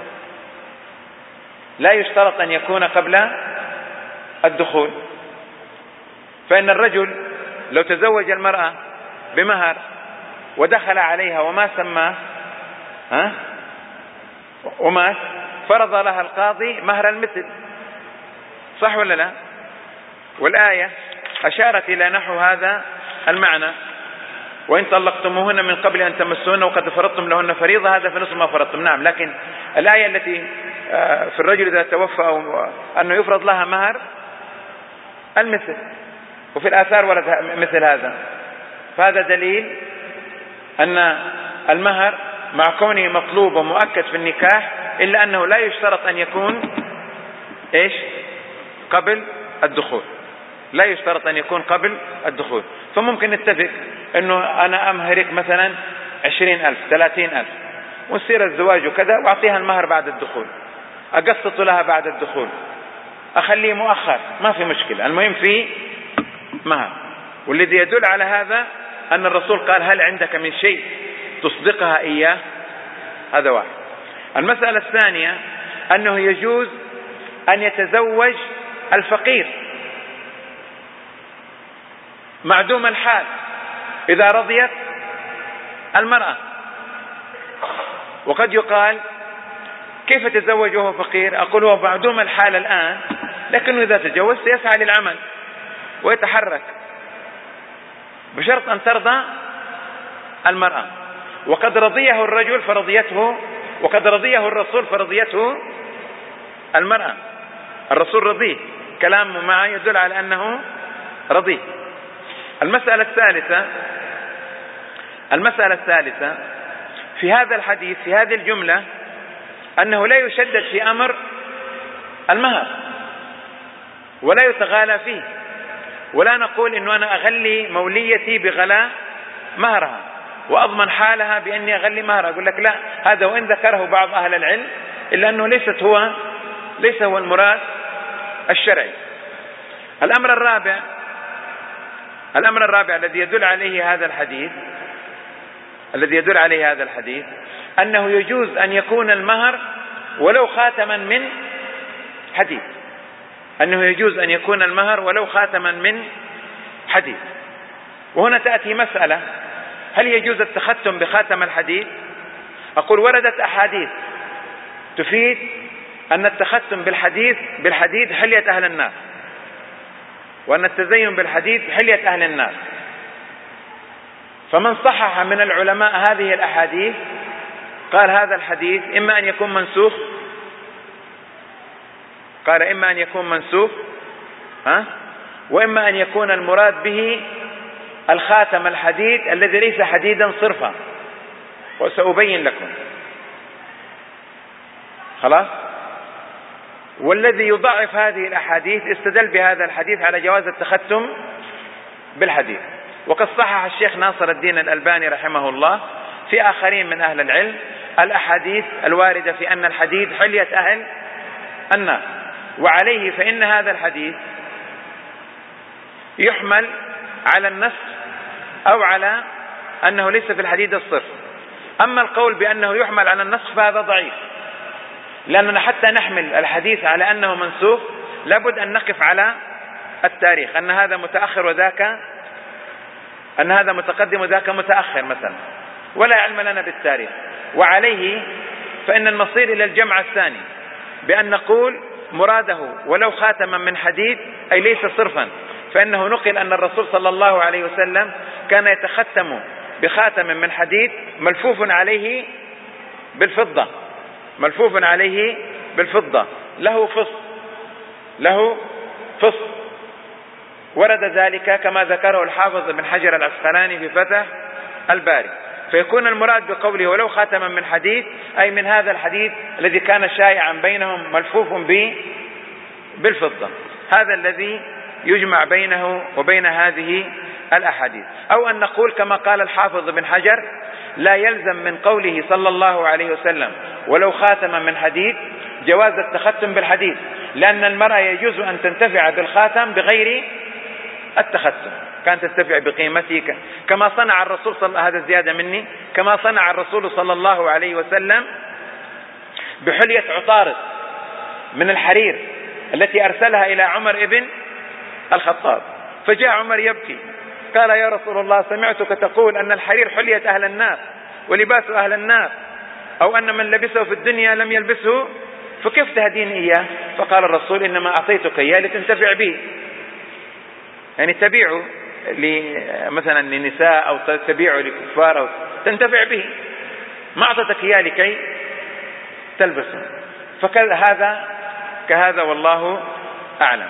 لا يشترط أن يكون قبل الدخول. فإن الرجل لو تزوج المرأة بمهر ودخل عليها وما سماه ها ومات، فرض لها القاضي مهر المثل، صح ولا لا؟ والآية أشارت إلى نحو هذا المعنى: وإن طلقتموهن من قبل أن تمسوهن وقد فرضتم لهن فريضة هذا فنصف ما فرضتم. نعم، لكن الآية التي في الرجل إذا توفى أو أنه يفرض لها مهر المثل، وفي الآثار ورد مثل هذا. فهذا دليل أن المهر مع كونه مطلوب ومؤكد في النكاح، إلا أنه لا يشترط أن يكون إيش قبل الدخول، لا يشترط أن يكون قبل الدخول. فممكن نتفق أنه أنا أمهرك مثلا عشرين ألف ثلاثين ألف ونصير الزواج وكذا، وأعطيها المهر بعد الدخول، أقسط لها بعد الدخول، أخليه مؤخر، ما في مشكلة، المهم في مهر. والذي يدل على هذا أن الرسول قال: هل عندك من شيء تصدقها إياه؟ هذا واحد. المسألة الثانية أنه يجوز أن يتزوج الفقير معدوم الحال إذا رضيت المرأة. وقد يقال: كيف تزوج وهو فقير؟ أقول هو معدوم الحال الآن، لكنه إذا تجوز سيسعى للعمل ويتحرك، بشرط أن ترضى المرأة. وقد رضيه الرجل فرضيته، وقد رضيه الرسول فرضيته المرأة. الرسول رضيه، كلامه معه يدل على أنه رضيه. المسألة الثالثة المسألة الثالثة في هذا الحديث، في هذه الجملة، أنه لا يشدد في أمر المهر ولا يتغالى فيه، ولا نقول إنه أنا أغلي موليتي بغلاء مهرها وأضمن حالها بأني أغلي مهرها. أقول لك لا، هذا وإن ذكره بعض أهل العلم إلا أنه ليست هو ليس هو المراد الشرعي. الأمر الرابع الأمر الرابع الذي يدل عليه هذا الحديث الذي يدل عليه هذا الحديث أنه يجوز أن يكون المهر ولو خاتما من حديد، أنه يجوز أن يكون المهر ولو خاتما من حديد. وهنا تأتي مسألة: هل يجوز التختم بخاتم الحديد؟ أقول وردت أحاديث تفيد أن التختم بالحديد بالحديد حلية أهل النار، وأن التزين بالحديد حلية أهل النار. فمن صحح من العلماء هذه الأحاديث قال هذا الحديث إما أن يكون منسوخ قال إما أن يكون منسوخ ها وإما أن يكون المراد به الخاتم الحديد الذي ليس حديدا صرفا، وسأبين لكم. خلاص. والذي يضعف هذه الأحاديث استدل بهذا الحديث على جواز التختم بالحديد، وقد صحح الشيخ ناصر الدين الألباني رحمه الله في آخرين من أهل العلم الأحاديث الواردة في أن الحديد حلية أهل النار. وعليه فإن هذا الحديث يحمل على النسخ أو على أنه ليس في الحديث الصرف. أما القول بأنه يحمل على النسخ فهذا ضعيف، لأننا حتى نحمل الحديث على أنه منسوخ لابد أن نقف على التاريخ، أن هذا متأخر وذاك أن هذا متقدم وذاك متأخر مثلا، ولا علم لنا بالتاريخ. وعليه فإن المصير إلى الجمع الثاني، بأن نقول مراده ولو خاتما من حديد أي ليس صرفا، فإنه نقل أن الرسول صلى الله عليه وسلم كان يتختم بخاتم من حديد ملفوف عليه بالفضة، ملفوف عليه بالفضة له فص له فص ورد ذلك كما ذكره الحافظ ابن حجر العسقلاني في فتح الباري. فيكون المراد بقوله ولو خاتما من حديد أي من هذا الحديد الذي كان شائعا بينهم ملفوف به بالفضة، هذا الذي يجمع بينه وبين هذه الأحاديث. أو أن نقول كما قال الحافظ ابن حجر لا يلزم من قوله صلى الله عليه وسلم ولو خاتما من حديد جواز التختم بالحديد، لأن المرأة يجوز أن تنتفع بالخاتم بغير التختم، كانت تنتفع بقيمته كما صنع الرسول صلى هذا زيادة مني كما صنع الرسول صلى الله عليه وسلم بحلية عطارد من الحرير التي أرسلها إلى عمر ابن الخطاب، فجاء عمر يبكي قال يا رسول الله سمعتك تقول أن الحرير حلية أهل النار ولباس أهل النار، أو أن من لبسه في الدنيا لم يلبسه، فكيف تهدين إياه؟ فقال الرسول إنما أعطيتك إياه لتنتفع به، يعني تبيعه مثلا للنساء أو تبيعه لكفار أو تنتفع به، ما أعطتك إياه لكي تلبسه. فهذا كهذا والله أعلم.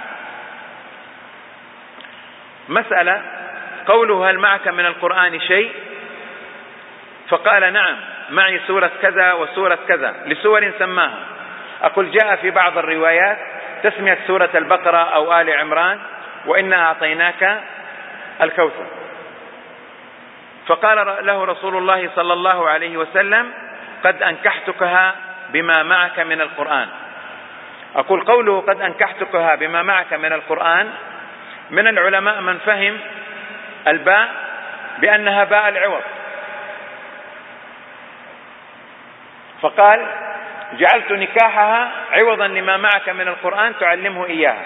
مسألة قوله هل معك من القرآن شيء؟ فقال نعم معي سورة كذا وسورة كذا لسور سماها. أقول جاء في بعض الروايات تسمية سورة البقرة أو آل عمران وإنا أعطيناك الكوثر. فقال له رسول الله صلى الله عليه وسلم قد أنكحتكها بما معك من القرآن. أقول قوله قد أنكحتكها بما معك من القرآن، من العلماء من فهم الباء بأنها باء العوض، فقال جعلت نكاحها عوضا لما معك من القرآن تعلمه إياها،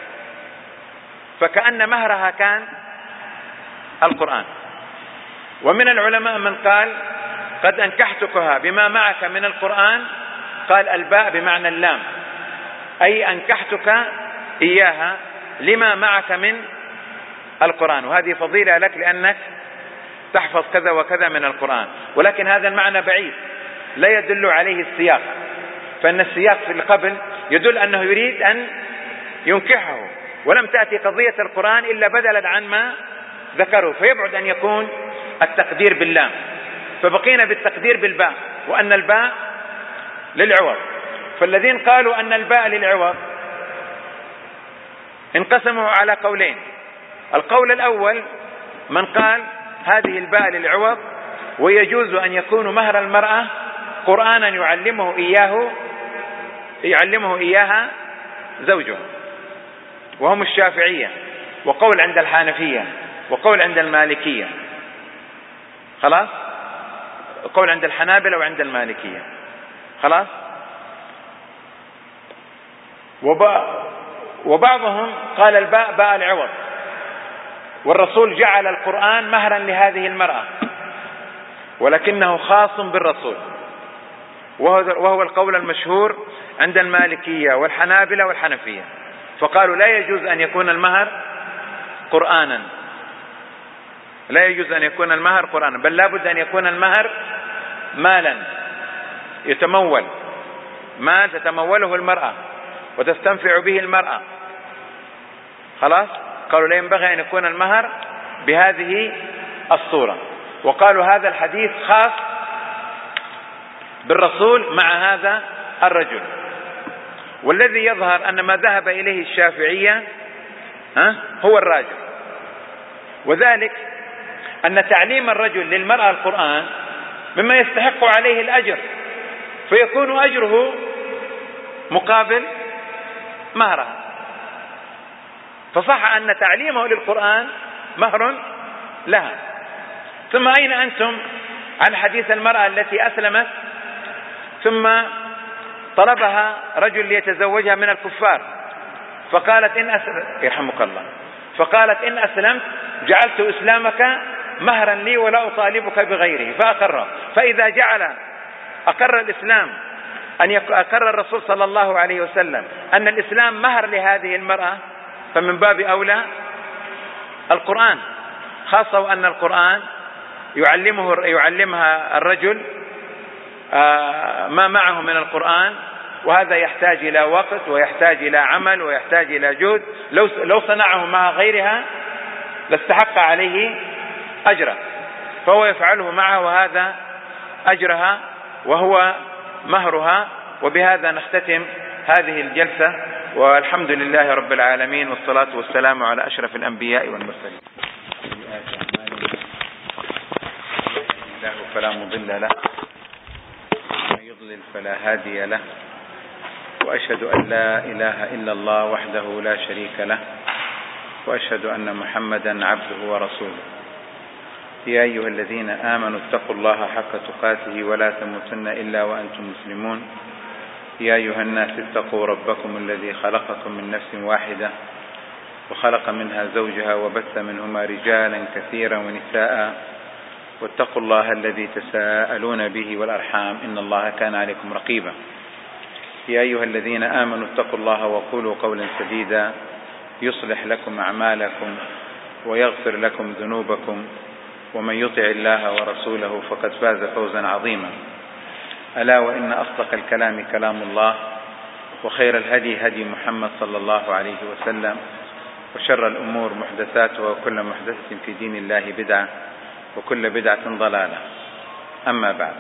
فكأن مهرها كان القرآن. ومن العلماء من قال قد أنكحتكها بما معك من القرآن، قال الباء بمعنى اللام، أي أنكحتك إياها لما معك من القرآن، وهذه فضيلة لك لأنك تحفظ كذا وكذا من القرآن. ولكن هذا المعنى بعيد لا يدل عليه السياق، فإن السياق في القبل يدل أنه يريد أن ينكحه، ولم تأتي قضية القرآن إلا بدلا عن ما ذكروا، فيبعد أن يكون التقدير باللام، فبقينا بالتقدير بالباء وأن الباء للعوض. فالذين قالوا أن الباء للعوض انقسموا على قولين. القول الأول من قال هذه الباء للعوض ويجوز أن يكون مهر المرأة قرآنا يعلمه إياه يعلمه إياها زوجه، وهم الشافعية، وقول عند الحنفية، وقول عند المالكية، خلاص، قول عند الحنابلة وعند المالكية، خلاص. وبعضهم قال الباء باء العوض، والرسول جعل القرآن مهرا لهذه المرأة، ولكنه خاص بالرسول، وهو القول المشهور عند المالكية والحنابلة والحنفية، فقالوا لا يجوز أن يكون المهر قرآنا، لا يجوز أن يكون المهر قرآنا، بل لابد أن يكون المهر مالا يتمول، مال تتموله المرأة وتستنفع به المرأة، خلاص. قالوا لا ينبغي أن يكون المهر بهذه الصورة، وقالوا هذا الحديث خاص بالرسول مع هذا الرجل. والذي يظهر أن ما ذهب إليه الشافعية ها هو الراجح، وذلك أن تعليم الرجل للمرأة القرآن مما يستحق عليه الأجر، فيكون أجره مقابل مهرها، فصح أن تعليمه للقرآن مهر لها. ثم أين أنتم عن حديث المرأة التي أسلمت ثم طلبها رجل ليتزوجها من الكفار، فقالت إن أسلمت يرحمك الله فقالت إن أسلمت جعلت إسلامك مهرا لي ولا أطالبك بغيره، فأقر. فإذا جعل أقر الإسلام أن أقر الرسول صلى الله عليه وسلم أن الإسلام مهر لهذه المرأة، فمن باب أولى القرآن، خاصة وأن القرآن يعلمه يعلمها الرجل ما معه من القرآن، وهذا يحتاج إلى وقت ويحتاج إلى عمل ويحتاج إلى جهد، لو لو صنعه مع غيرها لاستحق عليه أجرا، فهو يفعله معها وهذا أجرها وهو مهرها. وبهذا نختتم هذه الجلسة، والحمد لله رب العالمين، والصلاة والسلام على أشرف الأنبياء والمرسلين. فلا مضل له ومن يضلل فلا هادي له، وأشهد أن لا إله إلا الله وحده لا شريك له، وأشهد أن محمدا عبده ورسوله. يا أيها الذين آمنوا اتقوا الله حق تقاته ولا تموتن إلا وأنتم مسلمون. يا أيها الناس اتقوا ربكم الذي خلقكم من نفس واحدة وخلق منها زوجها وبث منهما رجالا كثيرا ونساء، واتقوا الله الذي تساءلون به والأرحام إن الله كان عليكم رقيبا. يا أيها الذين آمنوا اتقوا الله وقولوا قولا سديدا يصلح لكم أعمالكم ويغفر لكم ذنوبكم، ومن يطع الله ورسوله فقد فاز فوزا عظيما. ألا وإن أصدق الكلام كلام الله، وخير الهدي هدي محمد صلى الله عليه وسلم، وشر الأمور محدثاتها، وكل محدثة في دين الله بدعة، وكل بدعة ضلالة. أما بعد،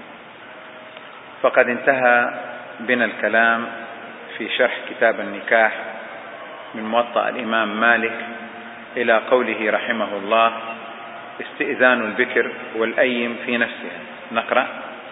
فقد انتهى بنا الكلام في شرح كتاب النكاح من موطأ الإمام مالك إلى قوله رحمه الله: استئذان البكر والأيم في نفسها. نقرأ.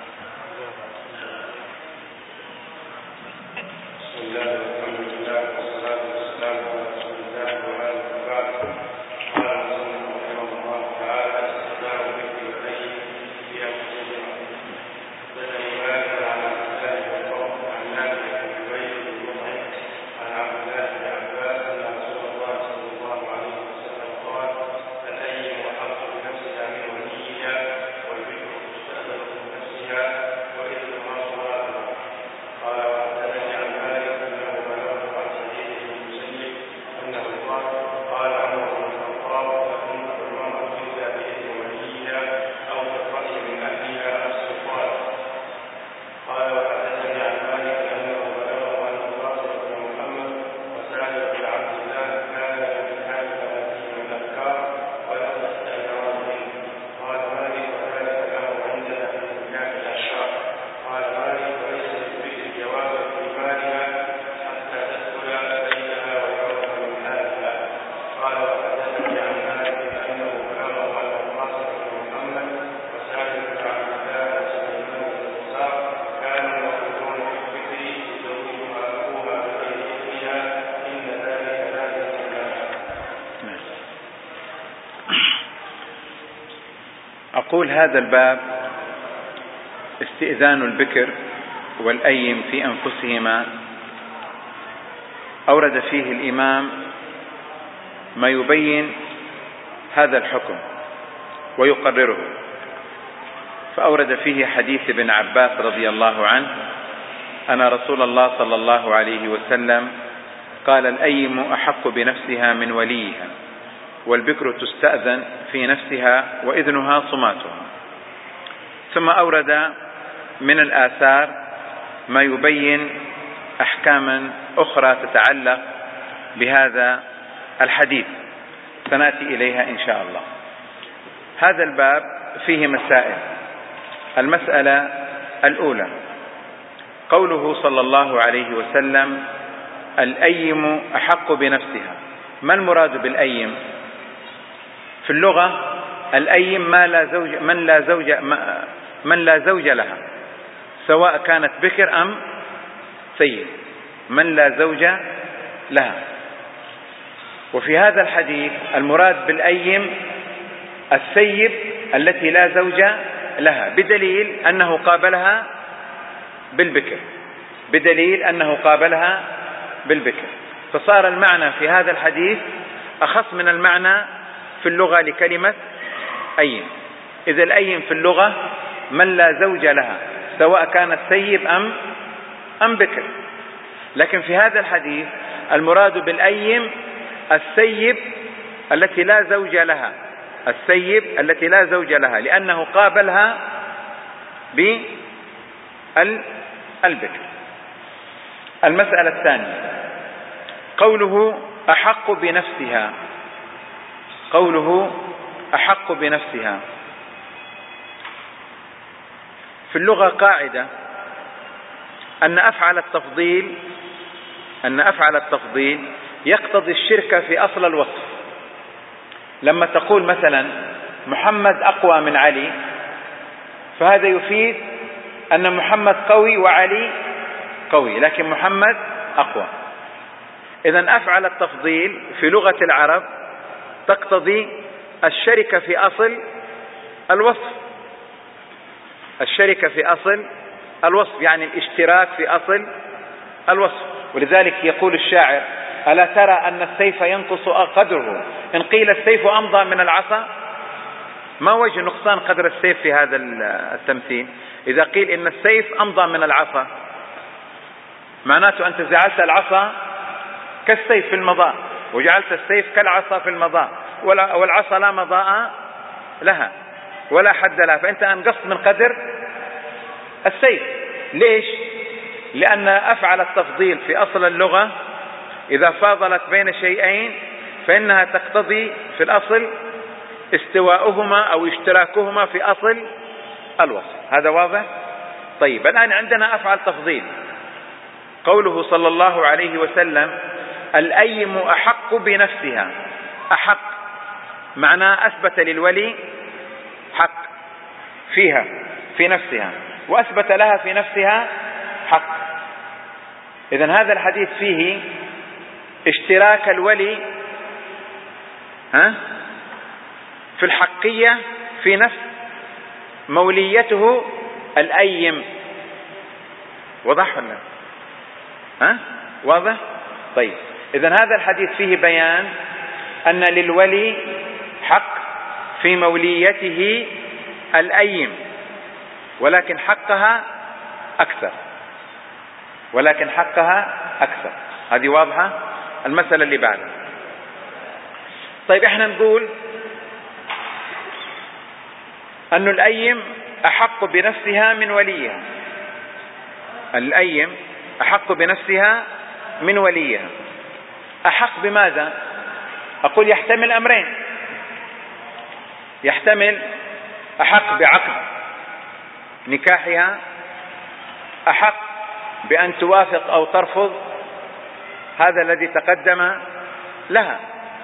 أقول هذا الباب استئذان البكر والأيم في أنفسهما أورد فيه الإمام ما يبين هذا الحكم ويقرره، فأورد فيه حديث ابن عباس رضي الله عنه أن رسول الله صلى الله عليه وسلم قال: الأيم أحق بنفسها من وليها، والبكر تستأذن في نفسها وإذنها صماتها. ثم أورد من الآثار ما يبين أحكاما أخرى تتعلق بهذا الحديث سنأتي إليها إن شاء الله. هذا الباب فيه مسائل. المسألة الأولى قوله صلى الله عليه وسلم: الأيم أحق بنفسها. ما المراد بالأيم؟ في اللغة الأيم ما لا زوج من لا زوج من لا زوج لها، سواء كانت بكر أم سيد، من لا زوج لها. وفي هذا الحديث المراد بالأيم السيب التي لا زوج لها، بدليل أنه قابلها بالبكر، بدليل أنه قابلها بالبكر. فصار المعنى في هذا الحديث أخص من المعنى في اللغة لكلمة أيم. إذا الأيم في اللغة من لا زوج لها، سواء كانت سيب أم أم بكر. لكن في هذا الحديث المراد بالأيم السيب التي لا زوج لها، السيب التي لا زوج لها، لأنه قابلها بالبكر. المسألة الثانية قوله أحق بنفسها، قوله أحق بنفسها. في اللغة قاعدة أن أفعل التفضيل أن أفعل التفضيل يقتضي الشرك في أصل الوصف. لما تقول مثلا محمد أقوى من علي، فهذا يفيد أن محمد قوي وعلي قوي، لكن محمد أقوى. إذن أفعل التفضيل في لغة العرب تقتضي الشركة في أصل الوصف، الشركة في أصل الوصف يعني الاشتراك في أصل الوصف. ولذلك يقول الشاعر: ألا ترى أن السيف ينقص قدره إن قيل السيف أمضى من العصا؟ ما وجه نقصان قدر السيف في هذا التمثيل؟ إذا قيل إن السيف أمضى من العصا معناته أنت جعلت العصا كالسيف في المضاء، وجعلت السيف كالعصا في المضاء، والعصا لا مضاء لها ولا حد لها، فأنت أنقصت من قدر السيف. ليش؟ لأن أفعل التفضيل في أصل اللغة إذا فاضلت بين شيئين فإنها تقتضي في الأصل استواؤهما أو اشتراكهما في أصل الوصف. هذا واضح؟ طيب، الآن عندنا أفعل تفضيل. قوله صلى الله عليه وسلم: الأيم أحق بنفسها. أحق معناه أثبت للولي حق فيها في نفسها، وأثبت لها في نفسها حق. إذن هذا الحديث فيه اشتراك الولي ها في الحقية في نفس موليته الأيم. وضح ولا ها؟ واضح؟ طيب، إذن هذا الحديث فيه بيان أن للولي حق في موليته الأيم، ولكن حقها أكثر، ولكن حقها أكثر. هذه واضحة. المسألة اللي بعدها، طيب احنا نقول أن الأيم أحق بنفسها من وليها، الأيم أحق بنفسها من وليها. أحق بماذا؟ أقول يحتمل أمرين. يحتمل أحق بعقد نكاحها، أحق بأن توافق أو ترفض، هذا الذي تقدم لها،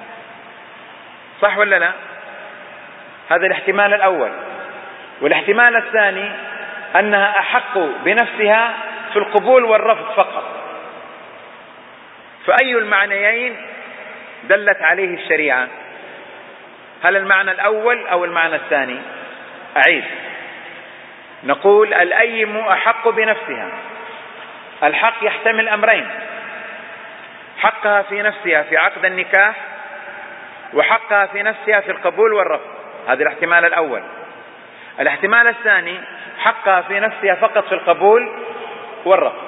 صح ولا لا؟ هذا الاحتمال الأول. والاحتمال الثاني أنها أحق بنفسها في القبول والرفض فقط. فأي المعنيين دلت عليه الشريعة؟ هل المعنى الأول أو المعنى الثاني؟ أعيد، نقول الأيم أحق بنفسها. الحق يحتمل أمرين: حقها في نفسها في عقد النكاح، وحقها في نفسها في القبول والرفض. هذا الاحتمال الأول. الاحتمال الثاني حقها في نفسها فقط في القبول والرفض.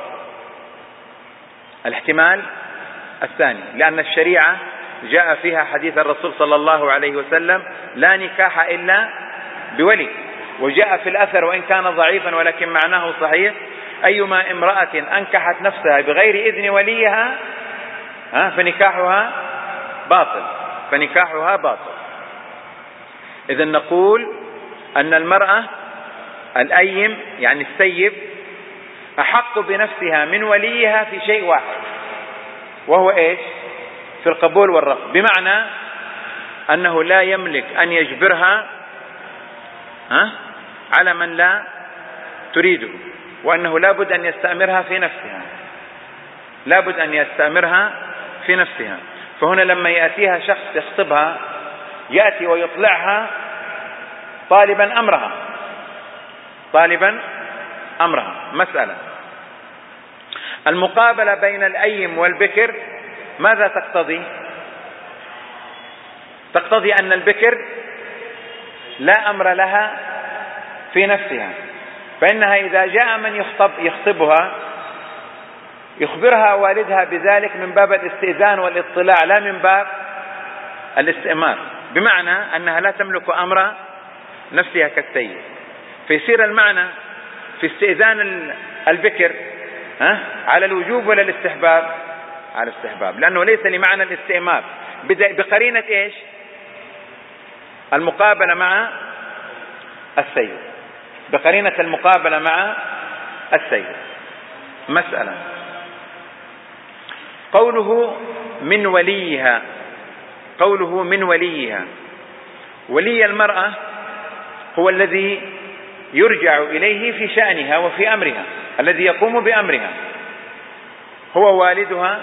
الاحتمال الثاني، لأن الشريعة جاء فيها حديث الرسول صلى الله عليه وسلم: لا نكاح إلا بولي. وجاء في الأثر وإن كان ضعيفا ولكن معناه صحيح: أيما امرأة أنكحت نفسها بغير إذن وليها فنكاحها باطل، فنكاحها باطل. إذن نقول أن المرأة الأيم يعني السيب أحق بنفسها من وليها في شيء واحد، وهو إيش؟ في القبول والرفض. بمعنى أنه لا يملك أن يجبرها ها على من لا تريده، وأنه لا بد أن يستأمرها في نفسها، لا بد أن يستأمرها في نفسها. فهنا لما يأتيها شخص يخطبها يأتي ويطلعها طالبا أمرها طالبا أمرها. مسألة المقابلة بين الأيم والبكر ماذا تقتضي؟ تقتضي أن البكر لا أمر لها في نفسها، فإنها إذا جاء من يخطب يخطبها يخبرها والدها بذلك من باب الاستئذان والاطلاع لا من باب الاستئمار، بمعنى أنها لا تملك أمر نفسها كالسيد. فيصير المعنى في استئذان البكر ها على الوجوب ولا الاستحباب؟ على الاستحباب، لأنه ليس لمعنى الاستئمار بقرينة إيش؟ المقابلة مع السيد، بقرينة المقابلة مع السيد. مسألة قوله من وليها، قوله من وليها، ولي المرأة هو الذي يرجع إليه في شأنها وفي أمرها، الذي يقوم بأمرها، هو والدها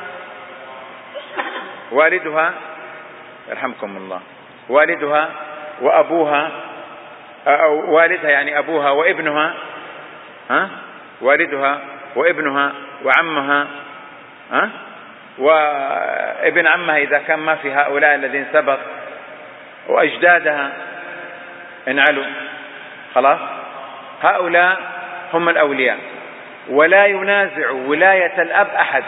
والدها يرحمكم الله والدها وأبوها، أو والدها يعني أبوها وابنها، ها والدها وابنها وعمها، ها وابن عمها إذا كان ما في هؤلاء الذين سبق، وأجدادها إن علوا، خلاص هؤلاء هم الأولياء. ولا ينازع ولاية الأب أحد،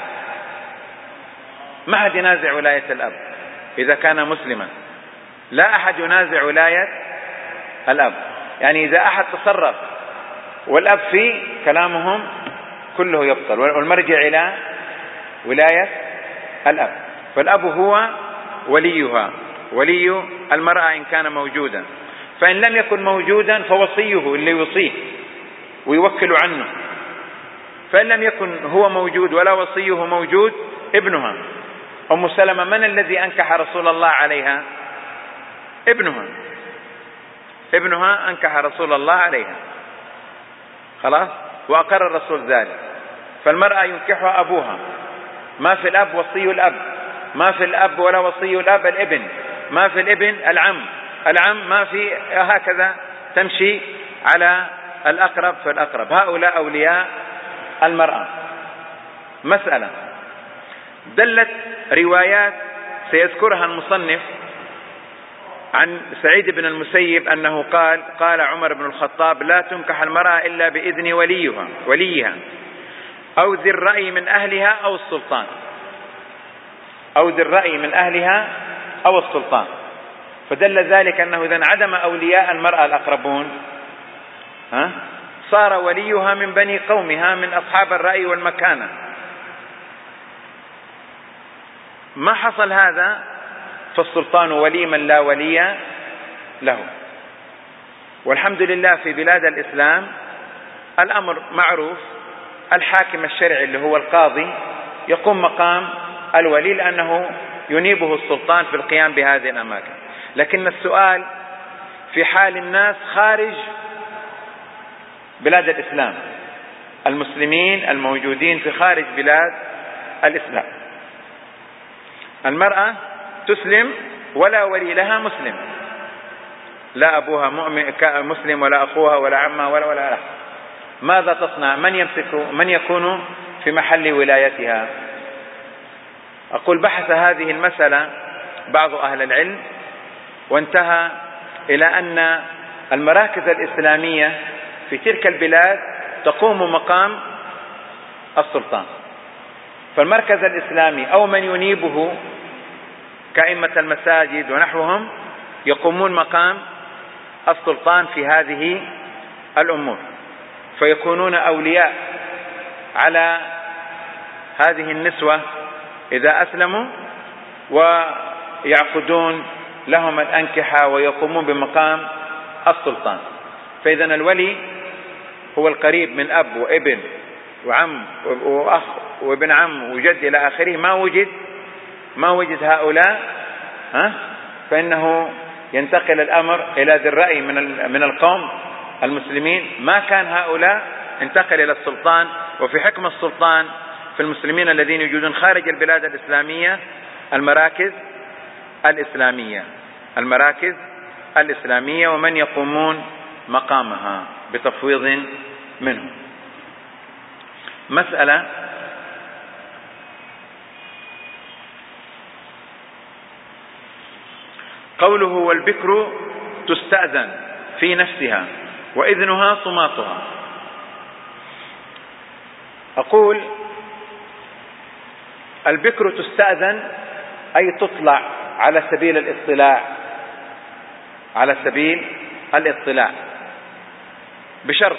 ما أحد ينازع ولاية الأب إذا كان مسلما، لا أحد ينازع ولاية الأب. يعني إذا أحد تصرف والأب فيه كلامهم كله يبطل، والمرجع إلى ولاية الأب. فالأب هو وليها، ولي المرأة إن كان موجودا، فإن لم يكن موجودا فوصيه اللي يوصيه ويوكل عنه. فإن لم يكن هو موجود ولا وصيه موجود ابنها. أم سلمة من الذي أنكح رسول الله عليها؟ ابنها، ابنها أنكح رسول الله عليها، خلاص، وأقر الرسول ذلك. فالمرأة ينكحها أبوها، ما في الأب وصي الأب، ما في الأب ولا وصي الأب الابن، ما في الابن العم، العم ما في، هكذا تمشي على الأقرب فالأقرب. هؤلاء أولياء المرأة. مسألة دلت روايات سيذكرها المصنف عن سعيد بن المسيب أنه قال قال عمر بن الخطاب لا تنكح المرأة إلا بإذن وليها وليها أو ذي الرأي من أهلها أو السلطان، أو ذي الرأي من أهلها أو السلطان. فدل ذلك أنه إذا انعدم أولياء المرأة الأقربون ها صار وليها من بني قومها من أصحاب الرأي والمكانة. ما حصل هذا فالسلطان ولي من لا ولي له. والحمد لله في بلاد الإسلام الأمر معروف، الحاكم الشرعي اللي هو القاضي يقوم مقام الولي لأنه ينيبه السلطان في القيام بهذه الأماكن. لكن السؤال في حال الناس خارج بلاد الإسلام، المسلمين الموجودين في خارج بلاد الإسلام، المرأة تسلم ولا ولي لها مسلم، لا أبوها مؤمن مسلم ولا أخوها ولا عمها ولا ولا لا. ماذا تصنع؟ من يمسك من يكون في محل ولايتها؟ أقول بحث هذه المسألة بعض أهل العلم وانتهى إلى أن المراكز الإسلامية في تلك البلاد تقوم مقام السلطان. فالمركز الإسلامي أو من ينيبه كأئمة المساجد ونحوهم يقومون مقام السلطان في هذه الأمور، فيكونون أولياء على هذه النسوة إذا أسلموا ويعقدون لهم الأنكحة ويقومون بمقام السلطان. فإذا الولي هو القريب من أب وابن وعم وأخ وابن عم وجد إلى آخره. ما وجد ما وجد هؤلاء ها فإنه ينتقل الأمر إلى ذي الرأي من من القوم المسلمين. ما كان هؤلاء انتقل إلى السلطان، وفي حكم السلطان في المسلمين الذين يوجدون خارج البلاد الإسلامية المراكز الإسلامية المراكز الإسلامية ومن يقومون مقامها بتفويض منه. مسألة قوله والبكر تستأذن في نفسها وإذنها صماتها. أقول البكر تستأذن أي تطلع على سبيل الاطلاع على سبيل الاطلاع بشرط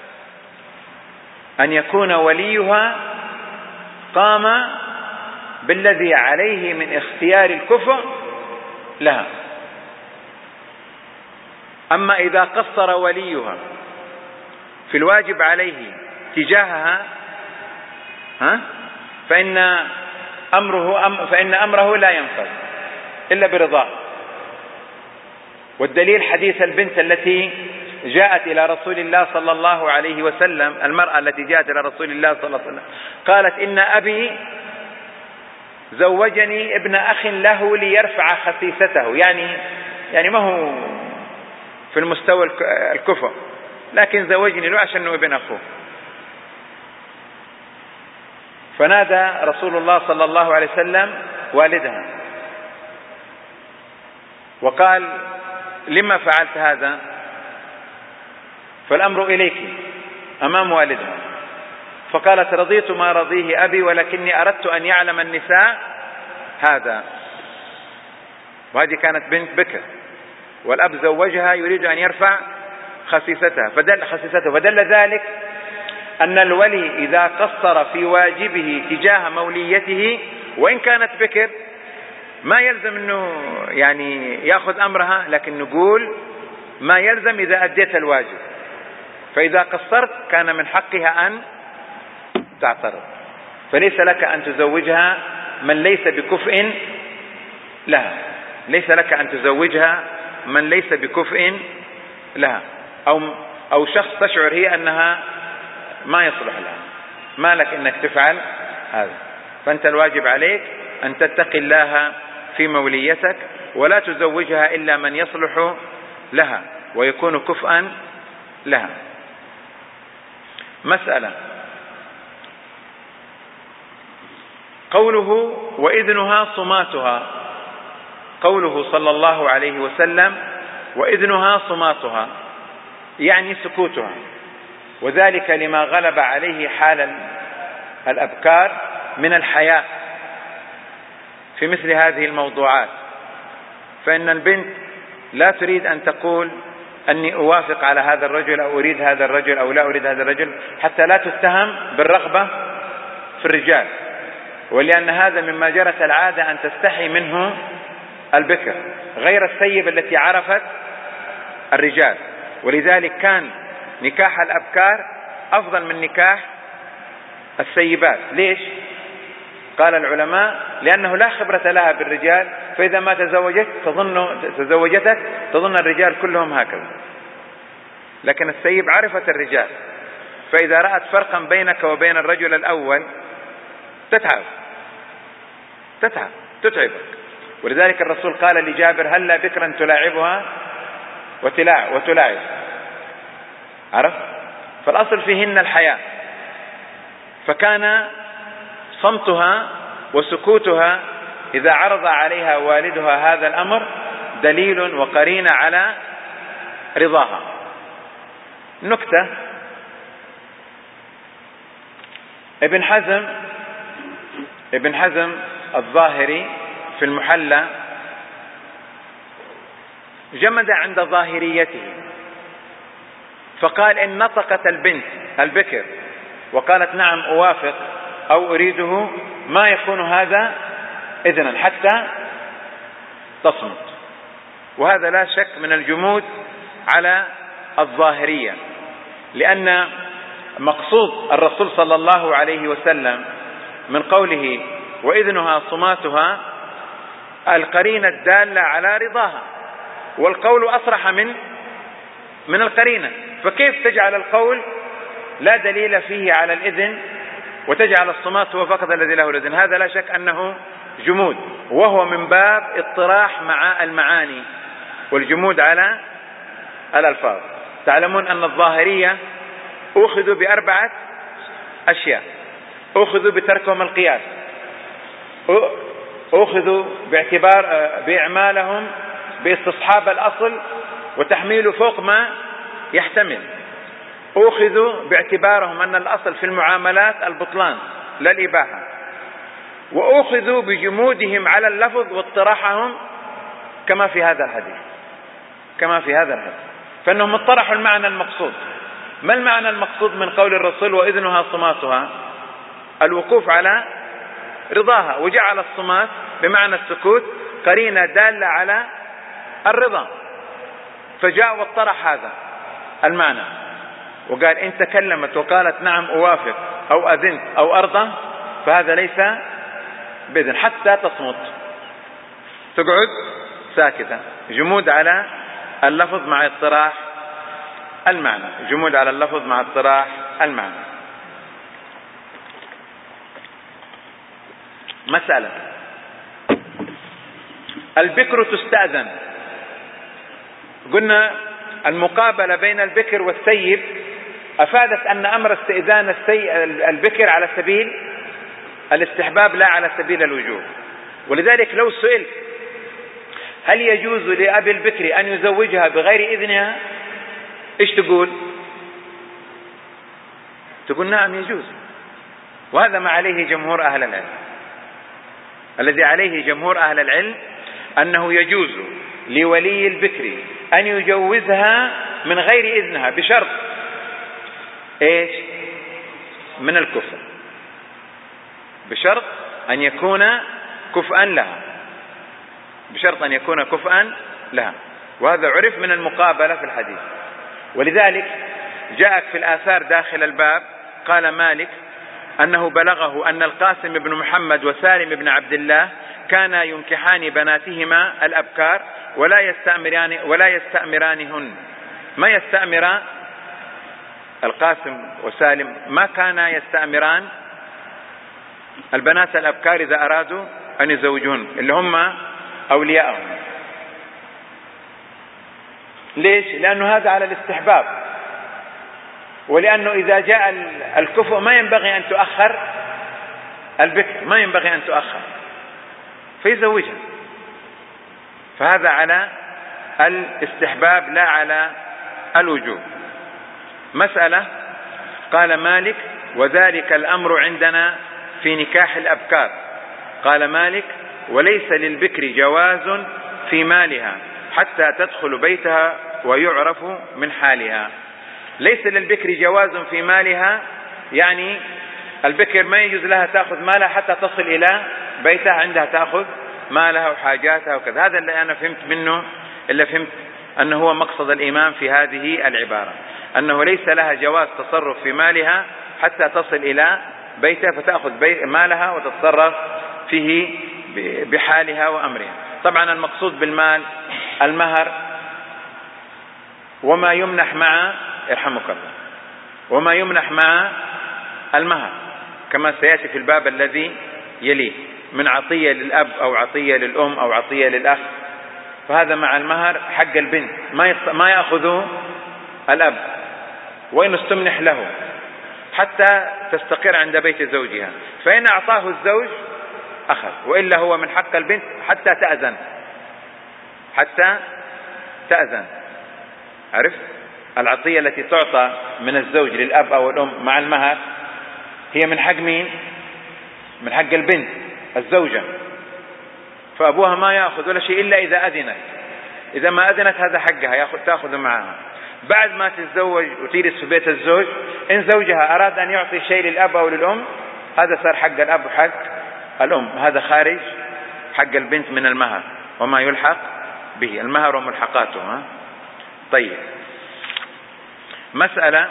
أن يكون وليها قام بالذي عليه من اختيار الكفء لها. أما إذا قصر وليها في الواجب عليه تجاهها ها فإن أمره أم فإن أمره لا ينفذ إلا برضاه. والدليل حديث البنت التي جاءت إلى رسول الله صلى الله عليه وسلم، المرأة التي جاءت إلى رسول الله صلى الله عليه وسلم قالت إن أبي زوجني ابن أخ له ليرفع خسيسته، يعني يعني ما هو في المستوى الكفء لكن زوجني له عشان ابن أخوه. فنادى رسول الله صلى الله عليه وسلم والدها وقال لما فعلت هذا؟ فالأمر إليك أمام والدها. فقالت رضيت ما رضيه أبي ولكني أردت أن يعلم النساء هذا. وهذه كانت بنت بكر والأب زوجها يريد أن يرفع خسيستها فدل, خسيسته فدل ذلك أن الولي إذا قصر في واجبه تجاه موليته وإن كانت بكر ما يلزم أنه يعني يأخذ أمرها، لكن نقول ما يلزم إذا أديت الواجب. فإذا قصرت كان من حقها أن تعترض، فليس لك أن تزوجها من ليس بكفء لها، ليس لك أن تزوجها من ليس بكفء لها أو أو شخص تشعر هي أنها ما يصلح لها، ما لك إنك تفعل هذا. فأنت الواجب عليك أن تتقي الله في موليتك ولا تزوجها إلا من يصلح لها ويكون كفءا لها. مسألة قوله وإذنها صماتها، قوله صلى الله عليه وسلم وإذنها صماتها يعني سكوتها، وذلك لما غلب عليه حال الأبكار من الحياء في مثل هذه الموضوعات. فإن البنت لا تريد أن تقول أني أوافق على هذا الرجل أو أريد هذا الرجل أو لا أريد هذا الرجل حتى لا تتهم بالرغبة في الرجال، ولأن هذا مما جرت العادة أن تستحي منه البكر غير السيب التي عرفت الرجال. ولذلك كان نكاح الأبكار أفضل من نكاح السيبات. ليش؟ قال العلماء لأنه لا خبرة لها بالرجال، فإذا ما تزوجت تظن تزوجتك تظن الرجال كلهم هكذا، لكن السيب عرفت الرجال، فإذا رأت فرقا بينك وبين الرجل الأول تتعب تتعب تتعبك. ولذلك الرسول قال لجابر هل لا بكرا تلاعبها وتلاعب وتلاعب عرف؟ فالأصل فيهن الحياة، فكان صمتها وسكوتها إذا عرض عليها والدها هذا الأمر دليل وقرينة على رضاها. نكتة، ابن حزم ابن حزم الظاهري في المحلى جمد عند ظاهريته فقال إن نطقت البنت البكر وقالت نعم أوافق أو أريده ما يكون هذا إذنا حتى تصمت. وهذا لا شك من الجمود على الظاهرية، لأن مقصود الرسول صلى الله عليه وسلم من قوله وإذنها صماتها القرينة الدالة على رضاها، والقول أصرح من من القرينة، فكيف تجعل القول لا دليل فيه على الإذن وتجعل الصمات هو فقط الذي له الإذن، هذا لا شك أنه جمود، وهو من باب اطراح مع المعاني والجمود على الألفاظ. تعلمون أن الظاهرية أخذوا بأربعة أشياء: أخذوا بتركهم القياس، أخذوا باعتبار بإعمالهم باستصحاب الأصل وتحميله فوق ما يحتمل، أخذوا باعتبارهم أن الأصل في المعاملات البطلان لا الإباحة، وأخذوا بجمودهم على اللفظ واطراحهم كما في هذا الحديث كما في هذا الحديث فإنهم اطرحوا المعنى المقصود. ما المعنى المقصود من قول الرسول وإذنها صماتها؟ الوقوف على رضاها، وجعل الصمات بمعنى السكوت قرينة دالة على الرضا، فجاء واطرح هذا المعنى وقال إن تكلمت وقالت نعم أوافق أو أذنت أو أرضى فهذا ليس بإذن حتى تصمت، تقعد ساكتة. جمود على اللفظ مع اطراح المعنى، جمود على اللفظ مع اطراح المعنى. مسألة: البكر تستأذن. قلنا المقابلة بين البكر والسيب أفادت أن أمر استئذان البكر على سبيل الاستحباب لا على سبيل الوجوب. ولذلك لو سئل هل يجوز لأبي البكر أن يزوجها بغير إذنها، إيش تقول؟ تقول نعم يجوز، وهذا ما عليه جمهور أهل العلم. الذي عليه جمهور أهل العلم أنه يجوز لولي البكر أن يجوزها من غير إذنها بشرط إيش؟ من الكفء، بشرط أن يكون كفءا لها، بشرط أن يكون كفءا لها، وهذا عرف من المقابلة في الحديث. ولذلك جاءك في الآثار داخل الباب قال مالك أنه بلغه أن القاسم بن محمد وسالم بن عبد الله كانا ينكحان بناتهما الأبكار ولا يستأمران ولا يستأمرانهن. ما يستأمران؟ القاسم وسالم ما كانا يستأمران البنات الأبكار إذا أرادوا أن يزوجون اللي هم أولياءهم. ليش؟ لأنه هذا على الاستحباب، ولأنه إذا جاء الكفء ما ينبغي أن تؤخر البكر، ما ينبغي أن تؤخر فيزوجها، فهذا على الاستحباب لا على الوجوب. مسألة: قال مالك وذلك الأمر عندنا في نكاح الأبكار. قال مالك وليس للبكر جواز في مالها حتى تدخل بيتها ويعرف من حالها. ليس للبكر جواز في مالها يعني البكر ما يجوز لها تأخذ مالها حتى تصل إلى بيتها، عندها تأخذ مالها وحاجاتها وكذا. هذا اللي أنا فهمت منه، اللي فهمت أنه هو مقصد الإمام في هذه العبارة، أنه ليس لها جواز تصرف في مالها حتى تصل إلى بيتها فتأخذ بي مالها وتتصرف فيه بحالها وأمرها. طبعا المقصود بالمال المهر وما يمنح مع يرحمك الله وما يمنح مع المهر كما سيأتي في الباب الذي يليه من عطية للأب أو عطية للأم أو عطية للأخ، فهذا مع المهر حق البنت ما ما يأخذه الأب وإن استمنح له حتى تستقر عند بيت زوجها، فإن أعطاه الزوج أخذ، وإلا هو من حق البنت حتى تأذن حتى تأذن. عرفت؟ العطية التي تعطى من الزوج للأب أو الأم مع المهر هي من حق مين؟ من حق البنت الزوجة، فأبوها ما يأخذ ولا شيء إلا إذا أذنت. إذا ما أذنت هذا حقها يأخذ تأخذ معها. بعد ما تتزوج وتجلس في بيت الزوج إن زوجها أراد أن يعطي شيء للأب أو للأم هذا صار حق الأب وحق الأم، هذا خارج حق البنت من المهر وما يلحق به المهر وملحقاته. ها؟ طيب، مسألة: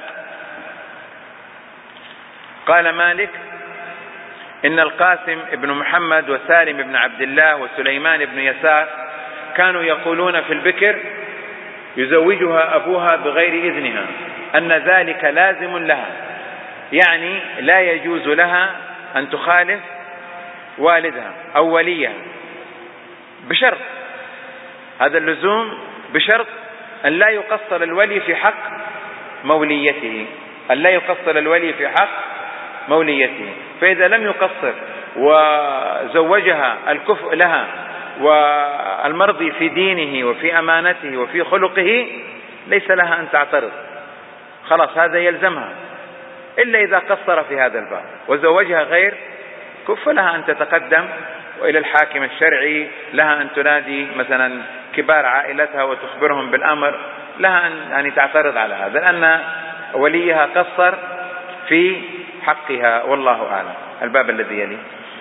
قال مالك إن القاسم ابن محمد وسالم بن عبد الله وسليمان بن يسار كانوا يقولون في البكر يزوجها أبوها بغير إذنها أن ذلك لازم لها يعني لا يجوز لها أن تخالف والدها أو وليها، بشرط، هذا اللزوم بشرط أن لا يقصر الولي في حق موليته، أن لا يقصر الولي في حق موليته. فإذا لم يقصر وزوجها الكفء لها والمرضي في دينه وفي أمانته وفي خلقه، ليس لها أن تعترض، خلاص هذا يلزمها. إلا إذا قصر في هذا الباب وزوجها غير كفء، لها أن تتقدم وإلى الحاكم الشرعي، لها أن تنادي مثلا كبار عائلتها وتخبرهم بالأمر، لها أن تعترض على هذا، لأن وليها قصر في حقها. والله أعلم. الباب الذي يلي.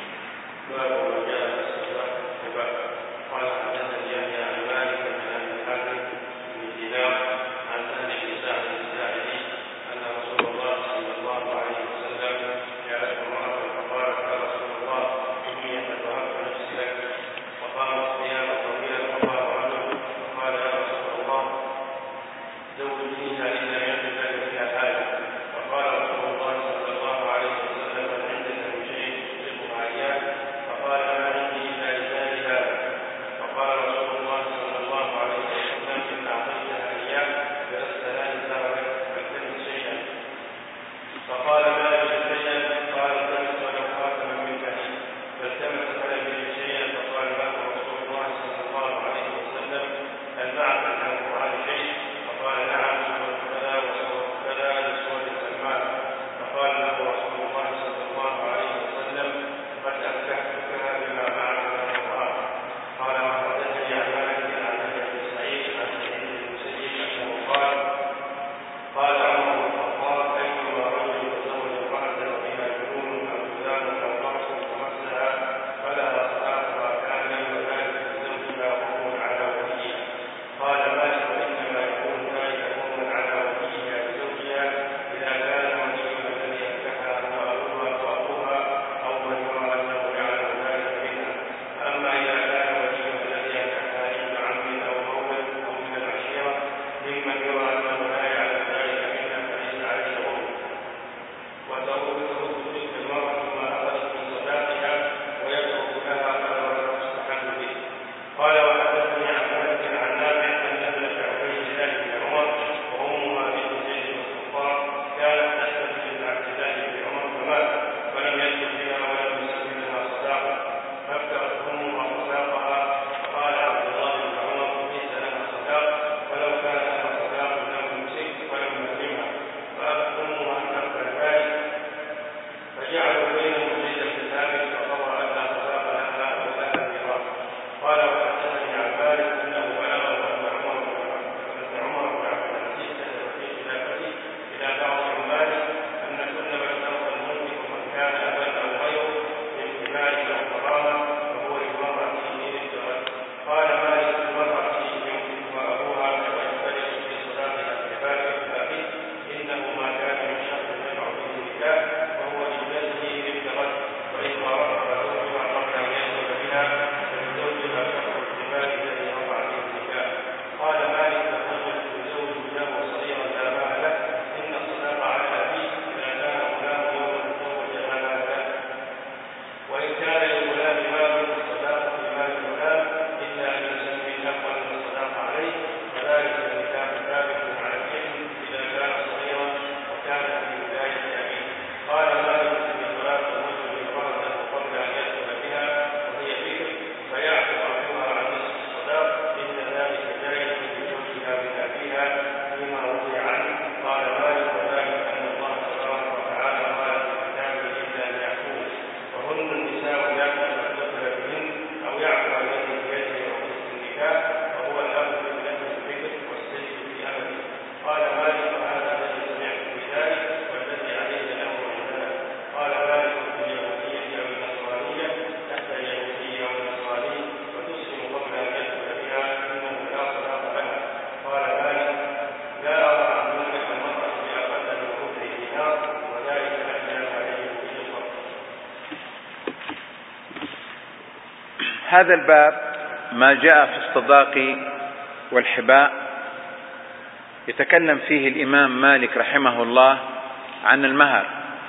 هذا الباب ما جاء في الصداق والحباء يتكلم فيه الإمام مالك رحمه الله عن المهر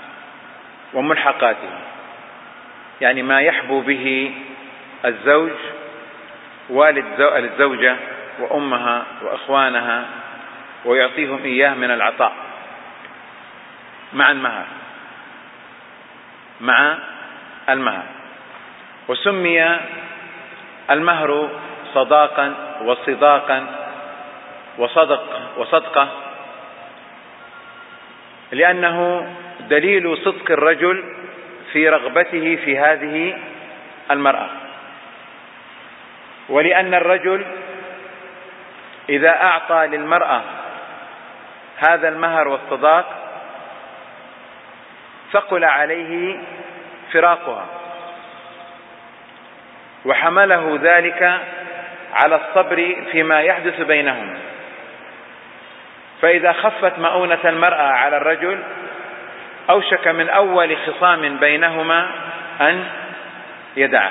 وملحقاته، يعني ما يحبو به الزوج والد الزوجة وأمها وإخوانها ويعطيهم إياه من العطاء مع المهر مع المهر. وسمي المهر صداقا وصداقا وصدق وصدقة لأنه دليل صدق الرجل في رغبته في هذه المرأة، ولأن الرجل إذا أعطى للمرأة هذا المهر والصداق ثقل عليه فراقها، وحمله ذلك على الصبر فيما يحدث بينهم. فإذا خفت مؤونة المرأة على الرجل أوشك من أول خصام بينهما أن يدعه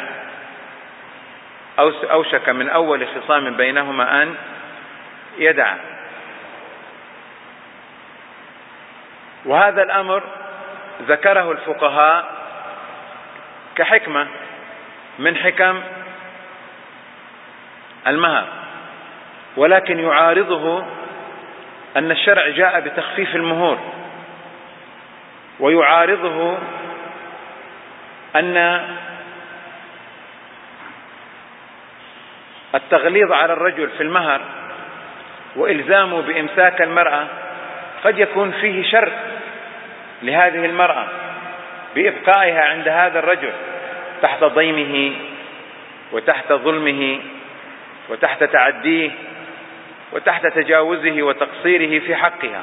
أوشك من أول خصام بينهما أن يدعه. وهذا الأمر ذكره الفقهاء كحكمة من حكم المهر، ولكن يعارضه أن الشرع جاء بتخفيف المهور، ويعارضه أن التغليظ على الرجل في المهر وإلزامه بإمساك المرأة قد يكون فيه شر لهذه المرأة بإبقائها عند هذا الرجل تحت ضيمه وتحت ظلمه وتحت تعديه وتحت تجاوزه وتقصيره في حقها.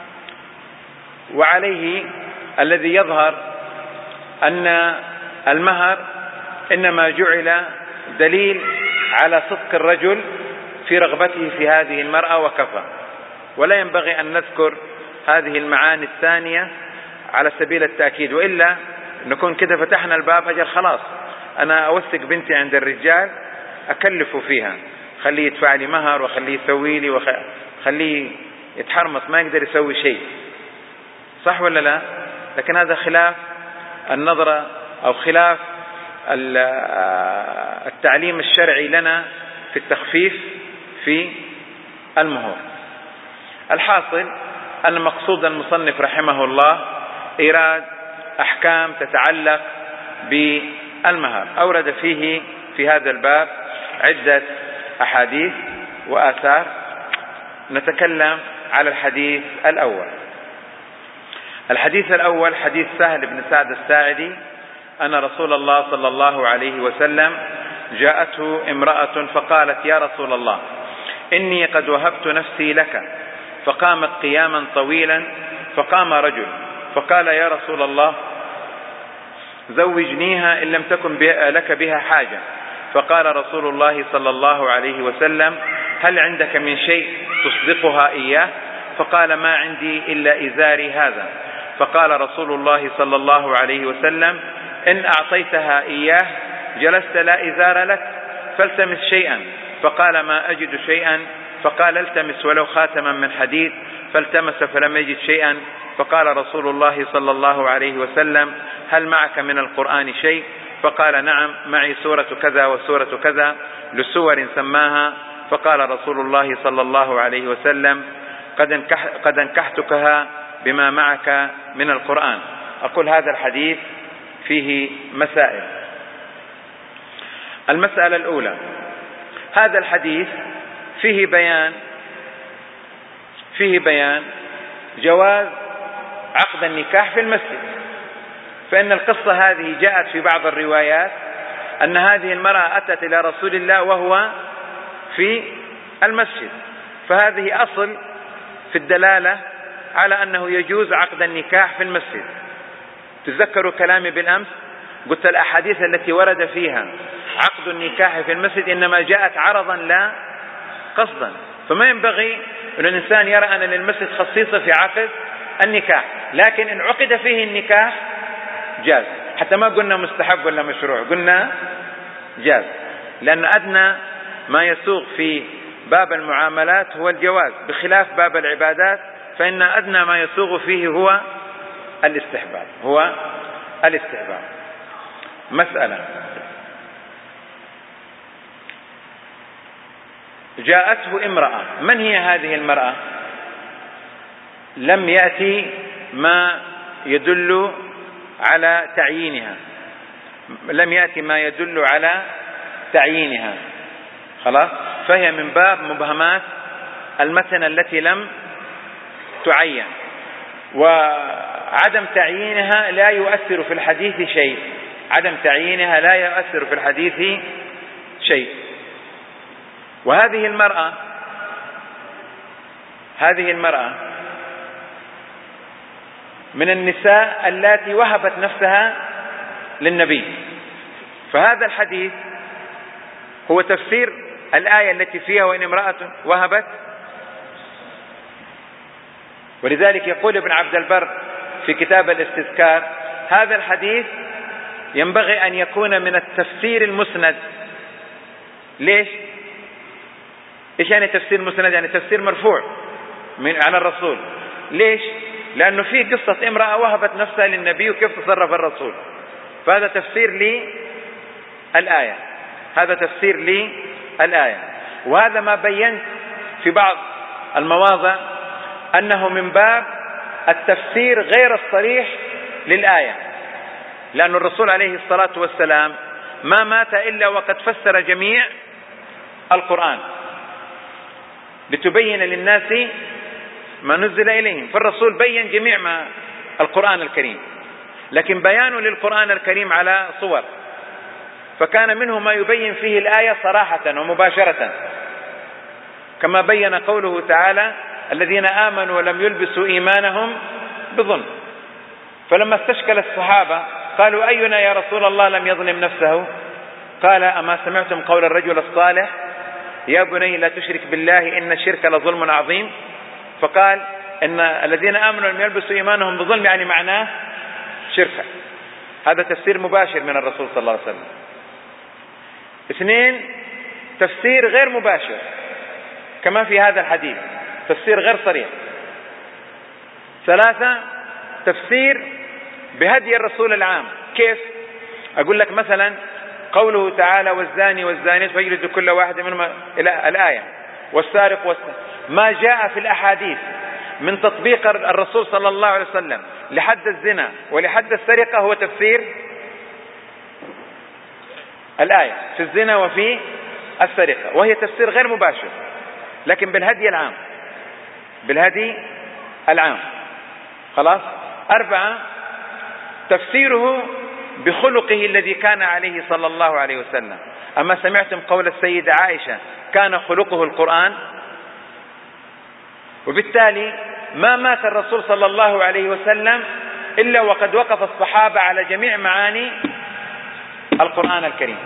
وعليه الذي يظهر أن المهر إنما جعل دليل على صدق الرجل في رغبته في هذه المرأة وكفى، ولا ينبغي أن نذكر هذه المعاني الثانية على سبيل التأكيد، وإلا نكون كده فتحنا الباب أجل خلاص أنا أوثق بنتي عند الرجال أكلف فيها، خليه يدفع لي مهر وخليه يسوي لي وخليه يتحرمص ما يقدر يسوي شيء، صح ولا لا؟ لكن هذا خلاف النظرة أو خلاف التعليم الشرعي لنا في التخفيف في المهور. الحاصل أن مقصود المصنف رحمه الله إيراد أحكام تتعلق بالمهر، أورد فيه في هذا الباب عدة أحاديث وآثار. نتكلم على الحديث الأول. الحديث الأول حديث سهل بن سعد الساعدي أن رسول الله صلى الله عليه وسلم جاءته امرأة فقالت: يا رسول الله إني قد وهبت نفسي لك. فقامت قياما طويلا، فقام رجل فقال: يا رسول الله زوجنيها إن لم تكن لك بها حاجة. فقال رسول الله صلى الله عليه وسلم: هل عندك من شيء تصدقها إياه؟ فقال: ما عندي إلا إزاري هذا. فقال رسول الله صلى الله عليه وسلم: إن أعطيتها إياه جلست لا إزار لك فالتمس شيئا. فقال: ما أجد شيئا. فقال: التمس ولو خاتما من حديد. فالتمس فلم يجد شيئا. فقال رسول الله صلى الله عليه وسلم: هل معك من القرآن شيء؟ فقال: نعم معي سورة كذا وسورة كذا لسور سماها. فقال رسول الله صلى الله عليه وسلم: قد انكحتكها بما معك من القرآن. أقول هذا الحديث فيه مسائل. المسألة الأولى: هذا الحديث فيه بيان فيه بيان جواز عقد النكاح في المسجد، فإن القصة هذه جاءت في بعض الروايات أن هذه المرأة أتت إلى رسول الله وهو في المسجد، فهذه أصل في الدلالة على أنه يجوز عقد النكاح في المسجد. تذكروا كلامي بالأمس، قلت الأحاديث التي ورد فيها عقد النكاح في المسجد إنما جاءت عرضا لا قصدا، فما ينبغي أن الإنسان يرى أن للمسجد خصيصة في عقد النكاح، لكن إن عقد فيه النكاح جاز، حتى ما قلنا مستحب ولا مشروع، قلنا جاز، لأن أدنى ما يسوغ في باب المعاملات هو الجواز، بخلاف باب العبادات فإن أدنى ما يسوغ فيه هو الاستحباب هو الاستحباب. مسألة: جاءته امرأة، من هي هذه المرأة؟ لم يأتي ما يدل على تعيينها، لم يأتي ما يدل على تعيينها، خلاص، فهي من باب مبهمات المتن التي لم تعين، وعدم تعيينها لا يؤثر في الحديث شيء، عدم تعيينها لا يؤثر في الحديث شيء. وهذه المرأة هذه المرأة من النساء اللاتي وهبت نفسها للنبي، فهذا الحديث هو تفسير الآية التي فيها وإن امرأة وهبت. ولذلك يقول ابن عبد البر في كتاب الاستذكار: هذا الحديث ينبغي أن يكون من التفسير المسند. ليش؟ إيش يعني تفسير مسند؟ يعني تفسير مرفوع من على الرسول. ليش؟ لأنه في قصة امرأة وهبت نفسها للنبي وكيف تصرف الرسول، فهذا تفسير للآية، هذا تفسير للآية. وهذا ما بينت في بعض المواضع أنه من باب التفسير غير الصريح للآية، لأن الرسول عليه الصلاة والسلام ما مات إلا وقد فسر جميع القرآن لتبين للناس ما نزل إليهم، فالرسول بين جميع ما القرآن الكريم، لكن بيانه للقرآن الكريم على صور، فكان منه ما يبين فيه الآية صراحة ومباشرة، كما بين قوله تعالى: الذين آمنوا ولم يلبسوا إيمانهم بظلم. فلما استشكل الصحابة قالوا: أينا يا رسول الله لم يظلم نفسه؟ قال: أما سمعتم قول الرجل الصالح: يا بني لا تشرك بالله إن الشرك لظلم عظيم؟ فقال إن الذين آمنوا لم يلبسوا إيمانهم بظلم، يعني معناه شركا. هذا تفسير مباشر من الرسول صلى الله عليه وسلم. اثنين، تفسير غير مباشر كما في هذا الحديث، تفسير غير صريح. ثلاثة، تفسير بهدي الرسول العام. كيف؟ أقول لك مثلا قوله تعالى: والزاني والزانية فاجلدوا كل واحد منهما إلى الآية، والسارق والسارق، ما جاء في الأحاديث من تطبيق الرسول صلى الله عليه وسلم لحد الزنا ولحد السرقة هو تفسير الآية في الزنا وفي السرقة، وهي تفسير غير مباشر لكن بالهدي العام، بالهدي العام. خلاص. أربعة، تفسيره بخلقه الذي كان عليه صلى الله عليه وسلم. أما سمعتم قول السيدة عائشة: كان خلقه القرآن؟ وبالتالي ما مات الرسول صلى الله عليه وسلم إلا وقد وقف الصحابة على جميع معاني القرآن الكريم.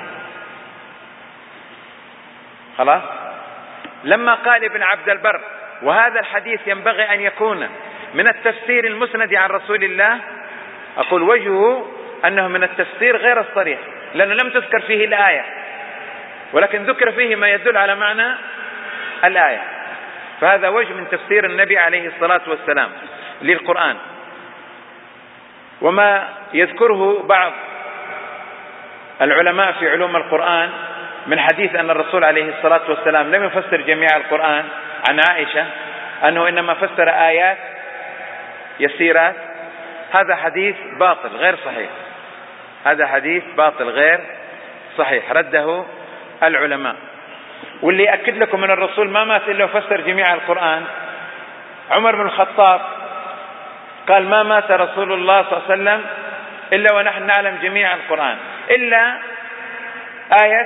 خلاص. لما قال ابن عبد البر: وهذا الحديث ينبغي أن يكون من التفسير المسند عن رسول الله، أقول وجهه أنه من التفسير غير الصريح، لأنه لم تذكر فيه الآية ولكن ذكر فيه ما يدل على معنى الآية، فهذا وجه من تفسير النبي عليه الصلاة والسلام للقرآن. وما يذكره بعض العلماء في علوم القرآن من حديث أن الرسول عليه الصلاة والسلام لم يفسر جميع القرآن عن عائشة، أنه إنما فسر آيات يسيرات، هذا حديث باطل غير صحيح، هذا حديث باطل غير صحيح، رده العلماء. واللي يأكد لكم من الرسول ما مات إلا وفسر جميع القرآن، عمر بن الخطاب قال: ما مات رسول الله صلى الله عليه وسلم إلا ونحن نعلم جميع القرآن إلا آية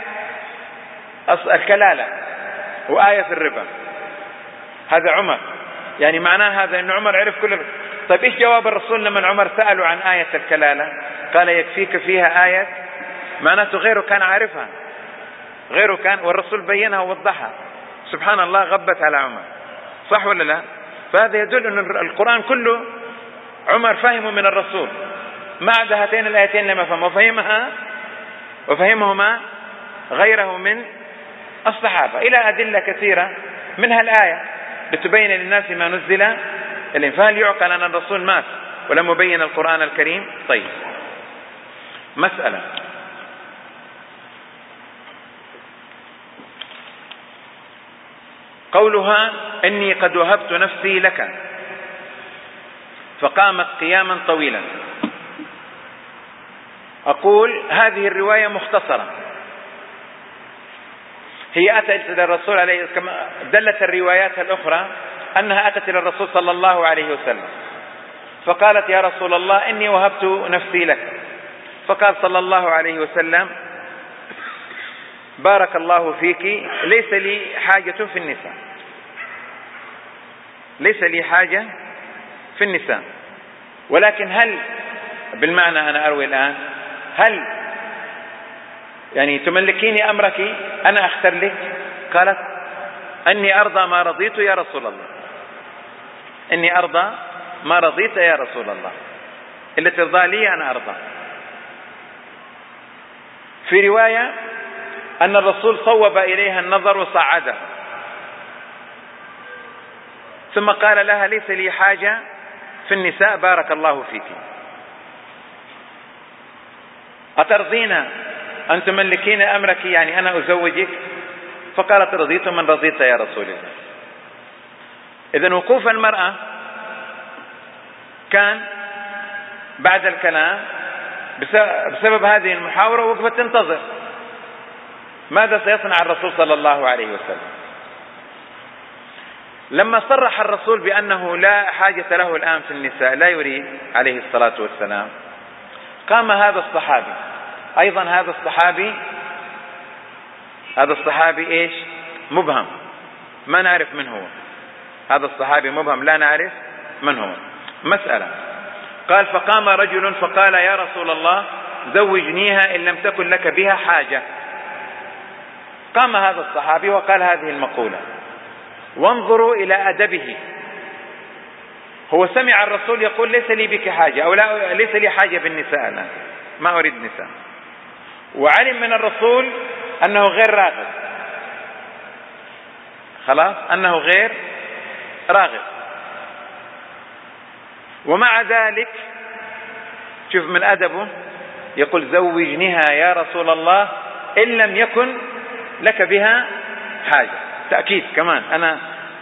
الكلالة وآية الربا. هذا عمر، يعني معناه هذا أن عمر عرف كل. طيب إيش جواب الرسول لما عمر سأله عن آية الكلالة؟ قال: يكفيك فيها آية، معناته غيره كان عارفها، غيره كان، والرسول بينها ووضحها. سبحان الله، غبت على عمر، صح ولا لا؟ فهذا يدل أن القرآن كله عمر فهمه من الرسول، ما عدا هاتين الآيتين لما فهم، وفهمها وفهمهما غيره من الصحابة، إلى أدلة كثيرة منها الآية لتبين للناس ما نزل إليهم. فهل يعقل أن الرسول مات ولم يبين القرآن الكريم؟ طيب. مسألة. قولها إني قد وهبت نفسي لك فقامت قياما طويلا، أقول هذه الرواية مختصرة، هي أتت إلى الرسول عليه كما دلت الروايات الأخرى أنها أتت إلى الرسول صلى الله عليه وسلم فقالت يا رسول الله إني وهبت نفسي لك، فقال صلى الله عليه وسلم بارك الله فيك، ليس لي حاجة في النساء، ليس لي حاجة في النساء، ولكن هل بالمعنى أنا أروي الآن هل يعني تملكيني أمرك أنا أختر لك؟ قالت أني أرضى ما رضيت يا رسول الله، إني أرضى ما رضيت يا رسول الله، اللي ترضى لي أنا أرضى. في رواية أن الرسول صوب إليها النظر وصعده، ثم قال لها ليس لي حاجة في النساء بارك الله فيك، أترضين أن تملكين أمرك يعني أنا أزوجك؟ فقالت رضيت من رضيت يا رسول الله. إذن وقوف المرأة كان بعد الكلام بسبب هذه المحاورة وقفت تنتظر ماذا سيصنع الرسول صلى الله عليه وسلم. لما صرح الرسول بأنه لا حاجة له الآن في النساء، لا يريد عليه الصلاة والسلام، قام هذا الصحابي أيضا، هذا الصحابي هذا الصحابي إيش؟ مبهم، ما نعرف من هو هذا الصحابي، مبهم لا نعرف من هو. مسألة. قال فقام رجل فقال يا رسول الله زوجنيها إن لم تكن لك بها حاجة. قام هذا الصحابي وقال هذه المقولة، وانظروا إلى أدبه، هو سمع الرسول يقول ليس لي بك حاجة أو لا ليس لي حاجة بالنساء الآن، ما أريد نساء، وعلم من الرسول أنه غير راغب، خلاص أنه غير راغب، ومع ذلك شوف من أدبه يقول زوجنيها يا رسول الله إن لم يكن لك بها حاجة، تأكيد كمان أنا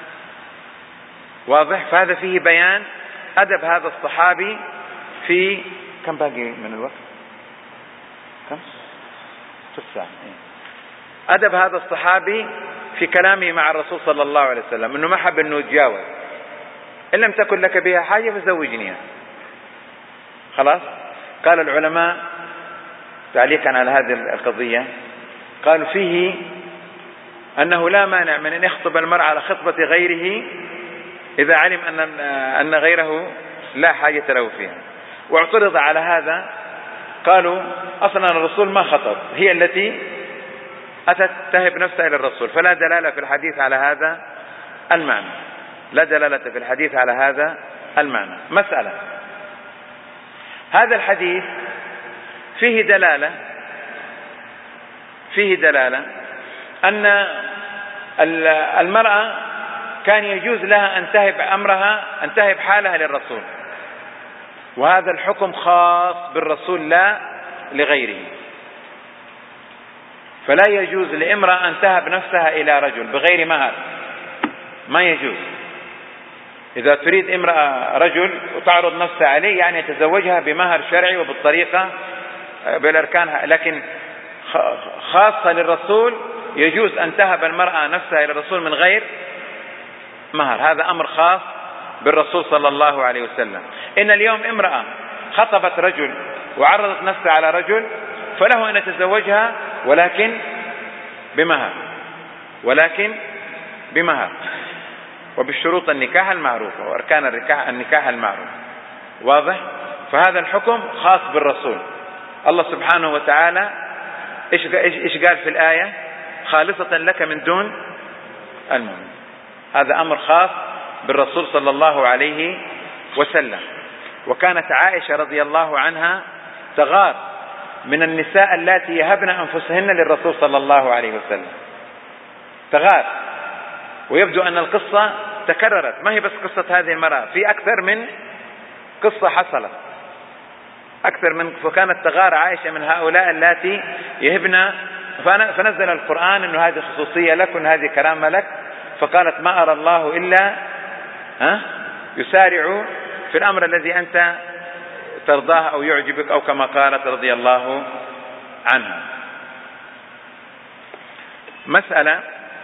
واضح. فهذا فيه بيان أدب هذا الصحابي في كم باقي من الوقت؟ كم؟ تسعة. أدب هذا الصحابي في كلامه مع الرسول صلى الله عليه وسلم أنه ما حب أنه يتجاوز، إن لم تكن لك بها حاجة فزوجنيها، خلاص. قال العلماء تعليقا على هذه القضية، قالوا فيه أنه لا مانع من أن يخطب المرء على خطبة غيره إذا علم أن أن غيره لا حاجة له فيها. واعترض على هذا، قالوا أصلا الرسول ما خطب، هي التي أتت تهب نفسها إلى الرسول، فلا دلالة في الحديث على هذا المعنى، لا دلالة في الحديث على هذا المعنى. مسألة. هذا الحديث فيه دلالة فيه دلالة أن المرأة كان يجوز لها أن تهب أمرها أن تهب حالها للرسول، وهذا الحكم خاص بالرسول لا لغيره، فلا يجوز لامرأة أن تهب نفسها إلى رجل بغير مهر، ما يجوز. إذا تريد امرأة رجل وتعرض نفسها عليه يعني تزوجها بمهر شرعي وبالطريقة بالأركان، لكن خاصة للرسول يجوز أن تهب المرأة نفسها إلى الرسول من غير مهر، هذا أمر خاص بالرسول صلى الله عليه وسلم. إن اليوم امرأة خطبت رجل وعرضت نفسها على رجل فله أن يتزوجها ولكن بمهر، ولكن بمهر وبالشروط النكاح المعروفة وأركان النكاح المعروف، واضح. فهذا الحكم خاص بالرسول. الله سبحانه وتعالى إيش إيش قال في الآية؟ خالصة لك من دون المؤمن، هذا أمر خاص بالرسول صلى الله عليه وسلم. وكانت عائشة رضي الله عنها تغار من النساء اللاتي يهبن أنفسهن للرسول صلى الله عليه وسلم، تغار. ويبدو أن القصة تكررت، ما هي بس قصة هذه المرأة، في أكثر من قصة حصلت، أكثر من فكانت تغار عائشة من هؤلاء اللاتي يهبن، فنزل القرآن أنه هذه خصوصية لك وأن هذه كرامة لك، فقالت ما أرى الله إلا ها يسارع في الأمر الذي أنت ترضاه أو يعجبك، أو كما قالت رضي الله عنها. مسألة: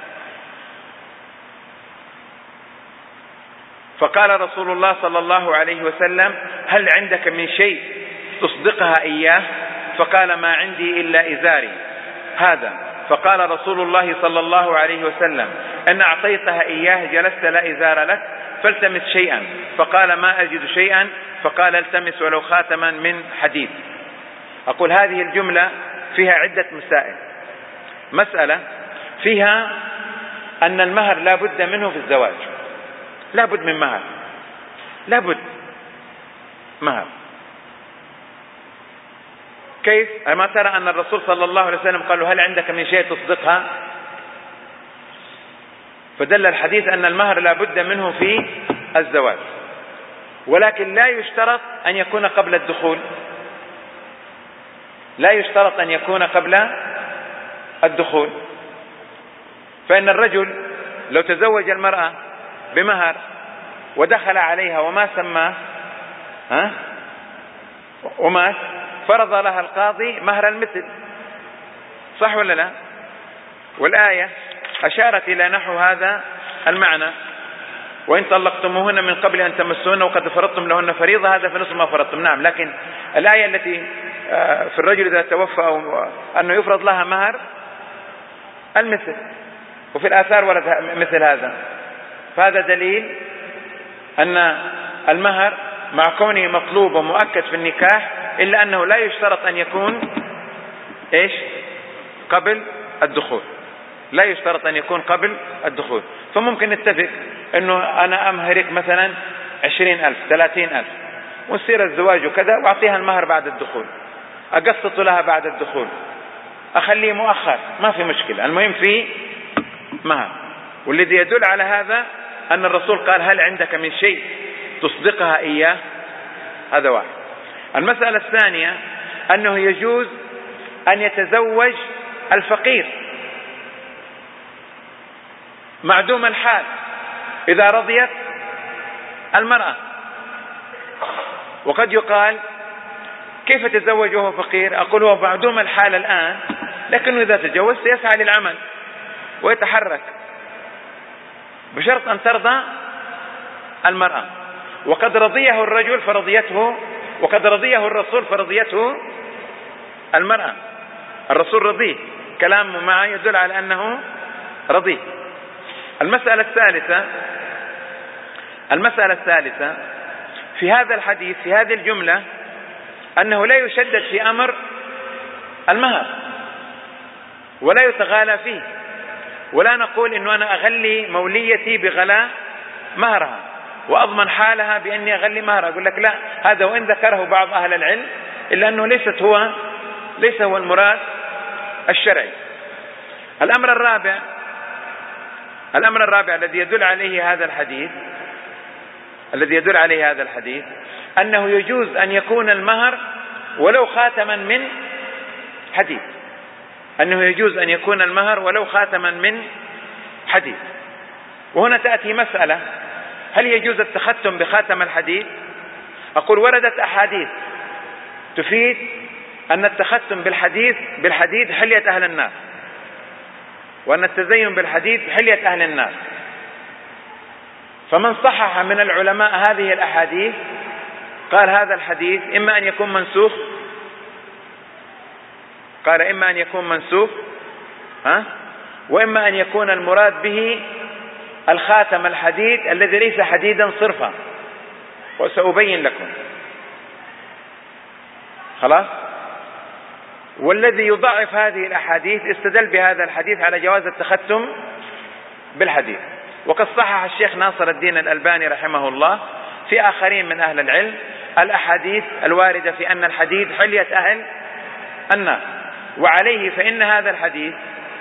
فقال رسول الله صلى الله عليه وسلم: هل عندك من شيء تصدقها إياه؟ فقال: ما عندي إلا إزاري هذا. فقال رسول الله صلى الله عليه وسلم: أن أعطيتها إياه جلست لا إزار لك فالتمس شيئا. فقال: ما أجد شيئا. فقال: التمس ولو خاتما من حديد. أقول هذه الجملة فيها عدة مسائل. مسألة فيها أن المهر لا بد منه في الزواج، لا بد من مهر، لا بد مهر. كيف؟ أما ترى أن الرسول صلى الله عليه وسلم قال له: هل عندك من شيء تصدقها؟ فدل الحديث أن المهر لا بد منه في الزواج، ولكن لا يشترط أن يكون قبل الدخول، لا يشترط أن يكون قبل الدخول. فإن الرجل لو تزوج المرأة بمهر ودخل عليها وما سماه ها ومات، فرض لها القاضي مهر المثل، صح ولا لا؟ والآية أشارت إلى نحو هذا المعنى: وإن طلقتموهن من قبل أن تمسوهن وقد فرضتم لهن فريضة هذا فنصف ما فرضتم. نعم، لكن الآية التي في الرجل إذا توفى أو أنه يفرض لها مهر المثل، وفي الآثار ورد مثل هذا. فهذا دليل أن المهر مع كونه مطلوب ومؤكد في النكاح، إلا أنه لا يشترط أن يكون إيش قبل الدخول، لا يشترط أن يكون قبل الدخول. فممكن نتفق أنه أنا أمهرك مثلا عشرين ألف ثلاثين ألف ويصير الزواج وكذا، وأعطيها المهر بعد الدخول، أقسط لها بعد الدخول، أخليه مؤخر، ما في مشكلة، المهم في مهر. والذي يدل على هذا أن الرسول قال: هل عندك من شيء تصدقها إياه؟ هذا واحد. المسألة الثانية أنه يجوز أن يتزوج الفقير معدوم الحال إذا رضيت المرأة. وقد يقال: كيف تزوج وهو فقير؟ أقول هو معدوم الحال الآن، لكنه إذا تزوج سيسعى للعمل ويتحرك، بشرط أن ترضى المرأة. وقد رضيه الرجل فرضيته، وقد رضيه الرسول فرضيته المرأة. الرسول رضيه، كلامه معه يدل على أنه رضيه. المسألة الثالثة المسألة الثالثة في هذا الحديث، في هذه الجملة، أنه لا يشدد في أمر المهر ولا يتغالى فيه، ولا نقول إنه أنا أغلي موليتي بغلاء مهرها وأضمن حالها بأني أغلي مهرها. أقول لك لا، هذا وإن ذكره بعض أهل العلم إلا أنه ليست هو ليس هو المراد الشرعي. الأمر الرابع الأمر الرابع الذي يدل عليه هذا الحديث الذي يدل عليه هذا الحديث أنه يجوز أن يكون المهر ولو خاتما من حديد، أنه يجوز أن يكون المهر ولو خاتما من حديد. وهنا تأتي مسألة: هل يجوز التختم بخاتم الحديد؟ أقول وردت أحاديث تفيد أن التختم بالحديد بالحديد حلية أهل النار، وأن التزين بالحديد حلية أهل النار. فمن صحح من العلماء هذه الأحاديث قال هذا الحديث إما أن يكون منسوخ قال إما أن يكون منسوخ ها وإما أن يكون المراد به الخاتم الحديد الذي ليس حديدا صرفا، وسأبين لكم. خلاص. والذي يضعف هذه الأحاديث استدل بهذا الحديث على جواز التختم بالحديد، وقد صحح الشيخ ناصر الدين الألباني رحمه الله في آخرين من أهل العلم الأحاديث الواردة في أن الحديد حلية أهل النار. وعليه فإن هذا الحديث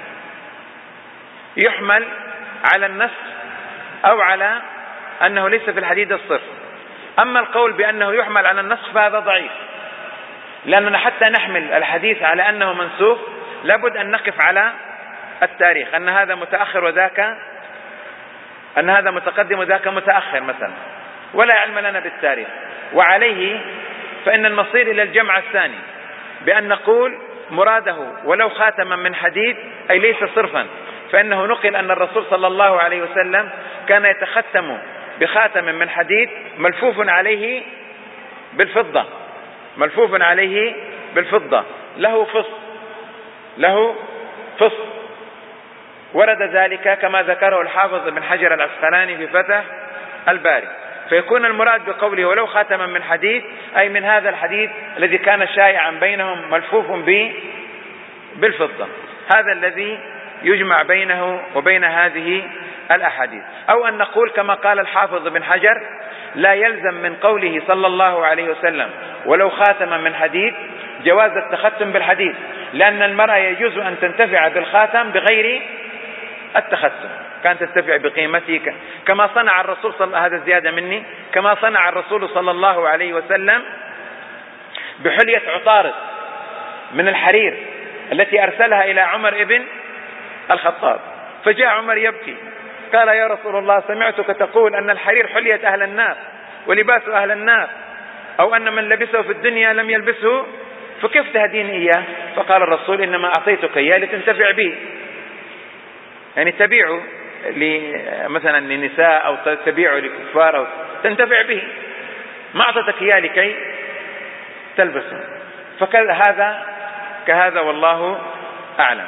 يحمل على النسخ أو على أنه ليس في الحديد الصرف. أما القول بأنه يحمل على النسخ فهذا ضعيف، لأننا حتى نحمل الحديث على أنه منسوخ لابد أن نقف على التاريخ، أن هذا متأخر وذاك أن هذا متقدم وذاك متأخر مثلا، ولا علم لنا بالتاريخ. وعليه فإن المصير إلى الجمع الثاني بأن نقول مراده ولو خاتما من حديد أي ليس صرفا، فإنه نقل أن الرسول صلى الله عليه وسلم كان يتختم بخاتم من حديد ملفوف عليه بالفضة، ملفوف عليه بالفضة له فص له فص ورد ذلك كما ذكره الحافظ ابن حجر العسقلاني في فتح الباري. فيكون المراد بقوله ولو خاتما من حديد أي من هذا الحديد الذي كان شائعا بينهم ملفوف به بالفضة، هذا الذي يجمع بينه وبين هذه الأحاديث. أو أن نقول كما قال الحافظ ابن حجر لا يلزم من قوله صلى الله عليه وسلم ولو خاتما من حديد جواز التختم بالحديد، لأن المرأة يجوز أن تنتفع بالخاتم بغير التختم، كانت تنتفع بقيمته كما صنع الرسول صلى هذا زيادة مني كما صنع الرسول صلى الله عليه وسلم بحلية عطارد من الحرير التي أرسلها إلى عمر ابن الخطاب، فجاء عمر يبكي قال يا رسول الله سمعتك تقول أن الحرير حلية أهل النار ولباس أهل النار، أو أن من لبسه في الدنيا لم يلبسه، فكيف تهديني إياه؟ فقال الرسول إنما أعطيتك إياه لتنتفع به، يعني تبيعه مثلا للنساء أو تبيعه لكفار أو تنتفع به، ما أعطتك إياه لكي تلبسه. فهذا كهذا والله أعلم.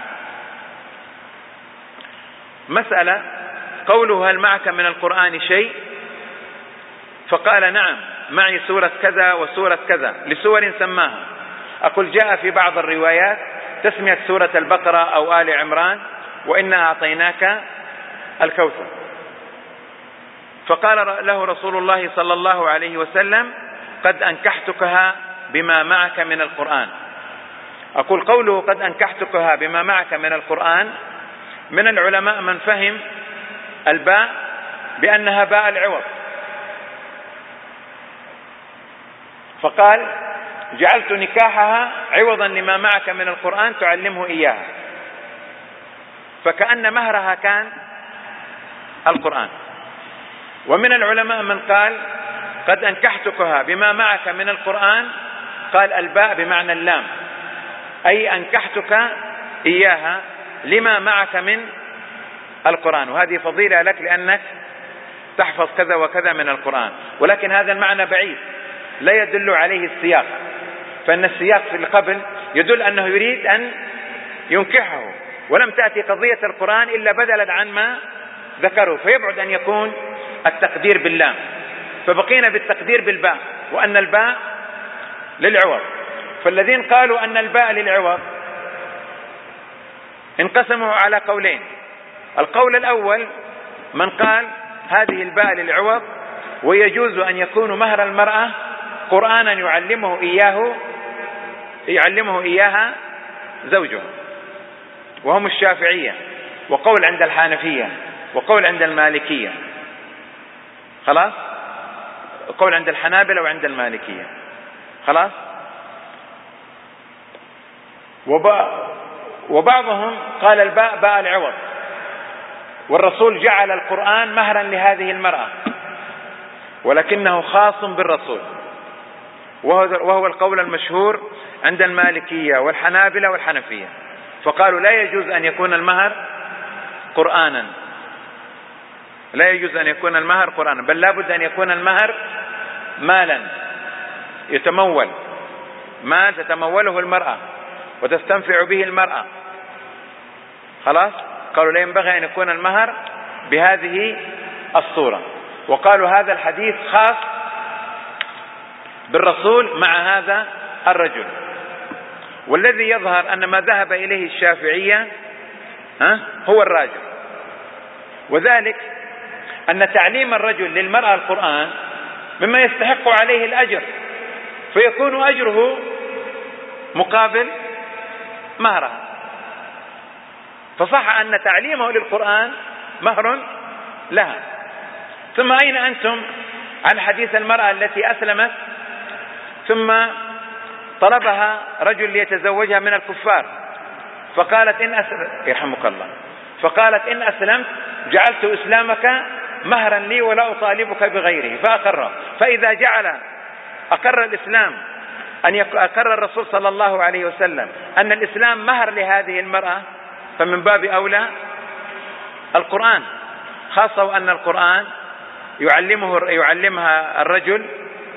مسألة قوله هل معك من القرآن شيء؟ فقال نعم معي سورة كذا وسورة كذا لسور سماها. أقول جاء في بعض الروايات تسمية سورة البقرة أو آل عمران وإنا أعطيناك الكوثر. فقال له رسول الله صلى الله عليه وسلم قد أنكحتكها بما معك من القرآن. أقول قوله قد أنكحتكها بما معك من القرآن من العلماء من فهم الباء بأنها باء العوض، فقال جعلت نكاحها عوضا لما معك من القرآن تعلمه إياها، فكأن مهرها كان القرآن. ومن العلماء من قال قد أنكحتكها بما معك من القرآن قال الباء بمعنى اللام، أي أنكحتك إياها لما معك من القرآن، وهذه فضيلة لك لأنك تحفظ كذا وكذا من القرآن. ولكن هذا المعنى بعيد لا يدل عليه السياق، فإن السياق في القبل يدل أنه يريد أن ينكحه، ولم تأتي قضية القرآن إلا بدلا عن ما ذكره، فيبعد أن يكون التقدير باللام، فبقينا بالتقدير بالباء وأن الباء للعوض. فالذين قالوا أن الباء للعوض انقسموا على قولين. القول الأول من قال هذه الباء للعوض ويجوز أن يكون مهر المرأة قرآنا يعلمه إياه يعلمه إياها زوجها، وهم الشافعية، وقول عند الحنفية، وقول عند المالكية، خلاص، قول عند الحنابلة وعند المالكية، خلاص. وبعضهم قال الباء باء العوض، والرسول جعل القرآن مهرا لهذه المرأة، ولكنه خاص بالرسول، وهو القول المشهور عند المالكية والحنابلة والحنفية، فقالوا لا يجوز أن يكون المهر قرآنا، لا يجوز أن يكون المهر قرآنا، بل لابد أن يكون المهر مالا يتمول، مال تتموله المرأة وتستنفع به المرأة، خلاص. قالوا لا ينبغي أن يكون المهر بهذه الصورة، وقالوا هذا الحديث خاص بالرسول مع هذا الرجل. والذي يظهر أن ما ذهب إليه الشافعية هو الراجح، وذلك أن تعليم الرجل للمرأة القرآن مما يستحق عليه الأجر، فيكون أجره مقابل مهرها، فصح أن تعليمه للقرآن مهر لها. ثم أين أنتم عن حديث المرأة التي أسلمت ثم طلبها رجل ليتزوجها من الكفار، فقالت إن أسلمت يرحمك الله فقالت إن أسلمت جعلت إسلامك مهرا لي ولا أطالبك بغيره، فأقر. فإذا جعل أقر الإسلام أن أقر الرسول صلى الله عليه وسلم أن الإسلام مهر لهذه المرأة، فمن باب أولى القرآن، خاصة وأن القرآن يعلمه يعلمها الرجل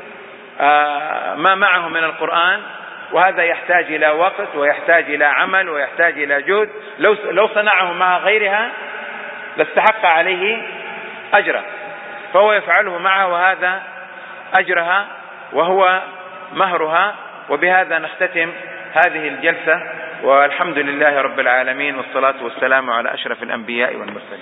ما معه من القرآن، وهذا يحتاج إلى وقت ويحتاج إلى عمل ويحتاج إلى جهد، لو لو صنعه مع غيرها لاستحق عليه أجره، فهو يفعله معها وهذا أجرها وهو مهرها. وبهذا نختتم هذه الجلسة، والحمد لله رب العالمين، والصلاة والسلام على أشرف الأنبياء والمرسلين.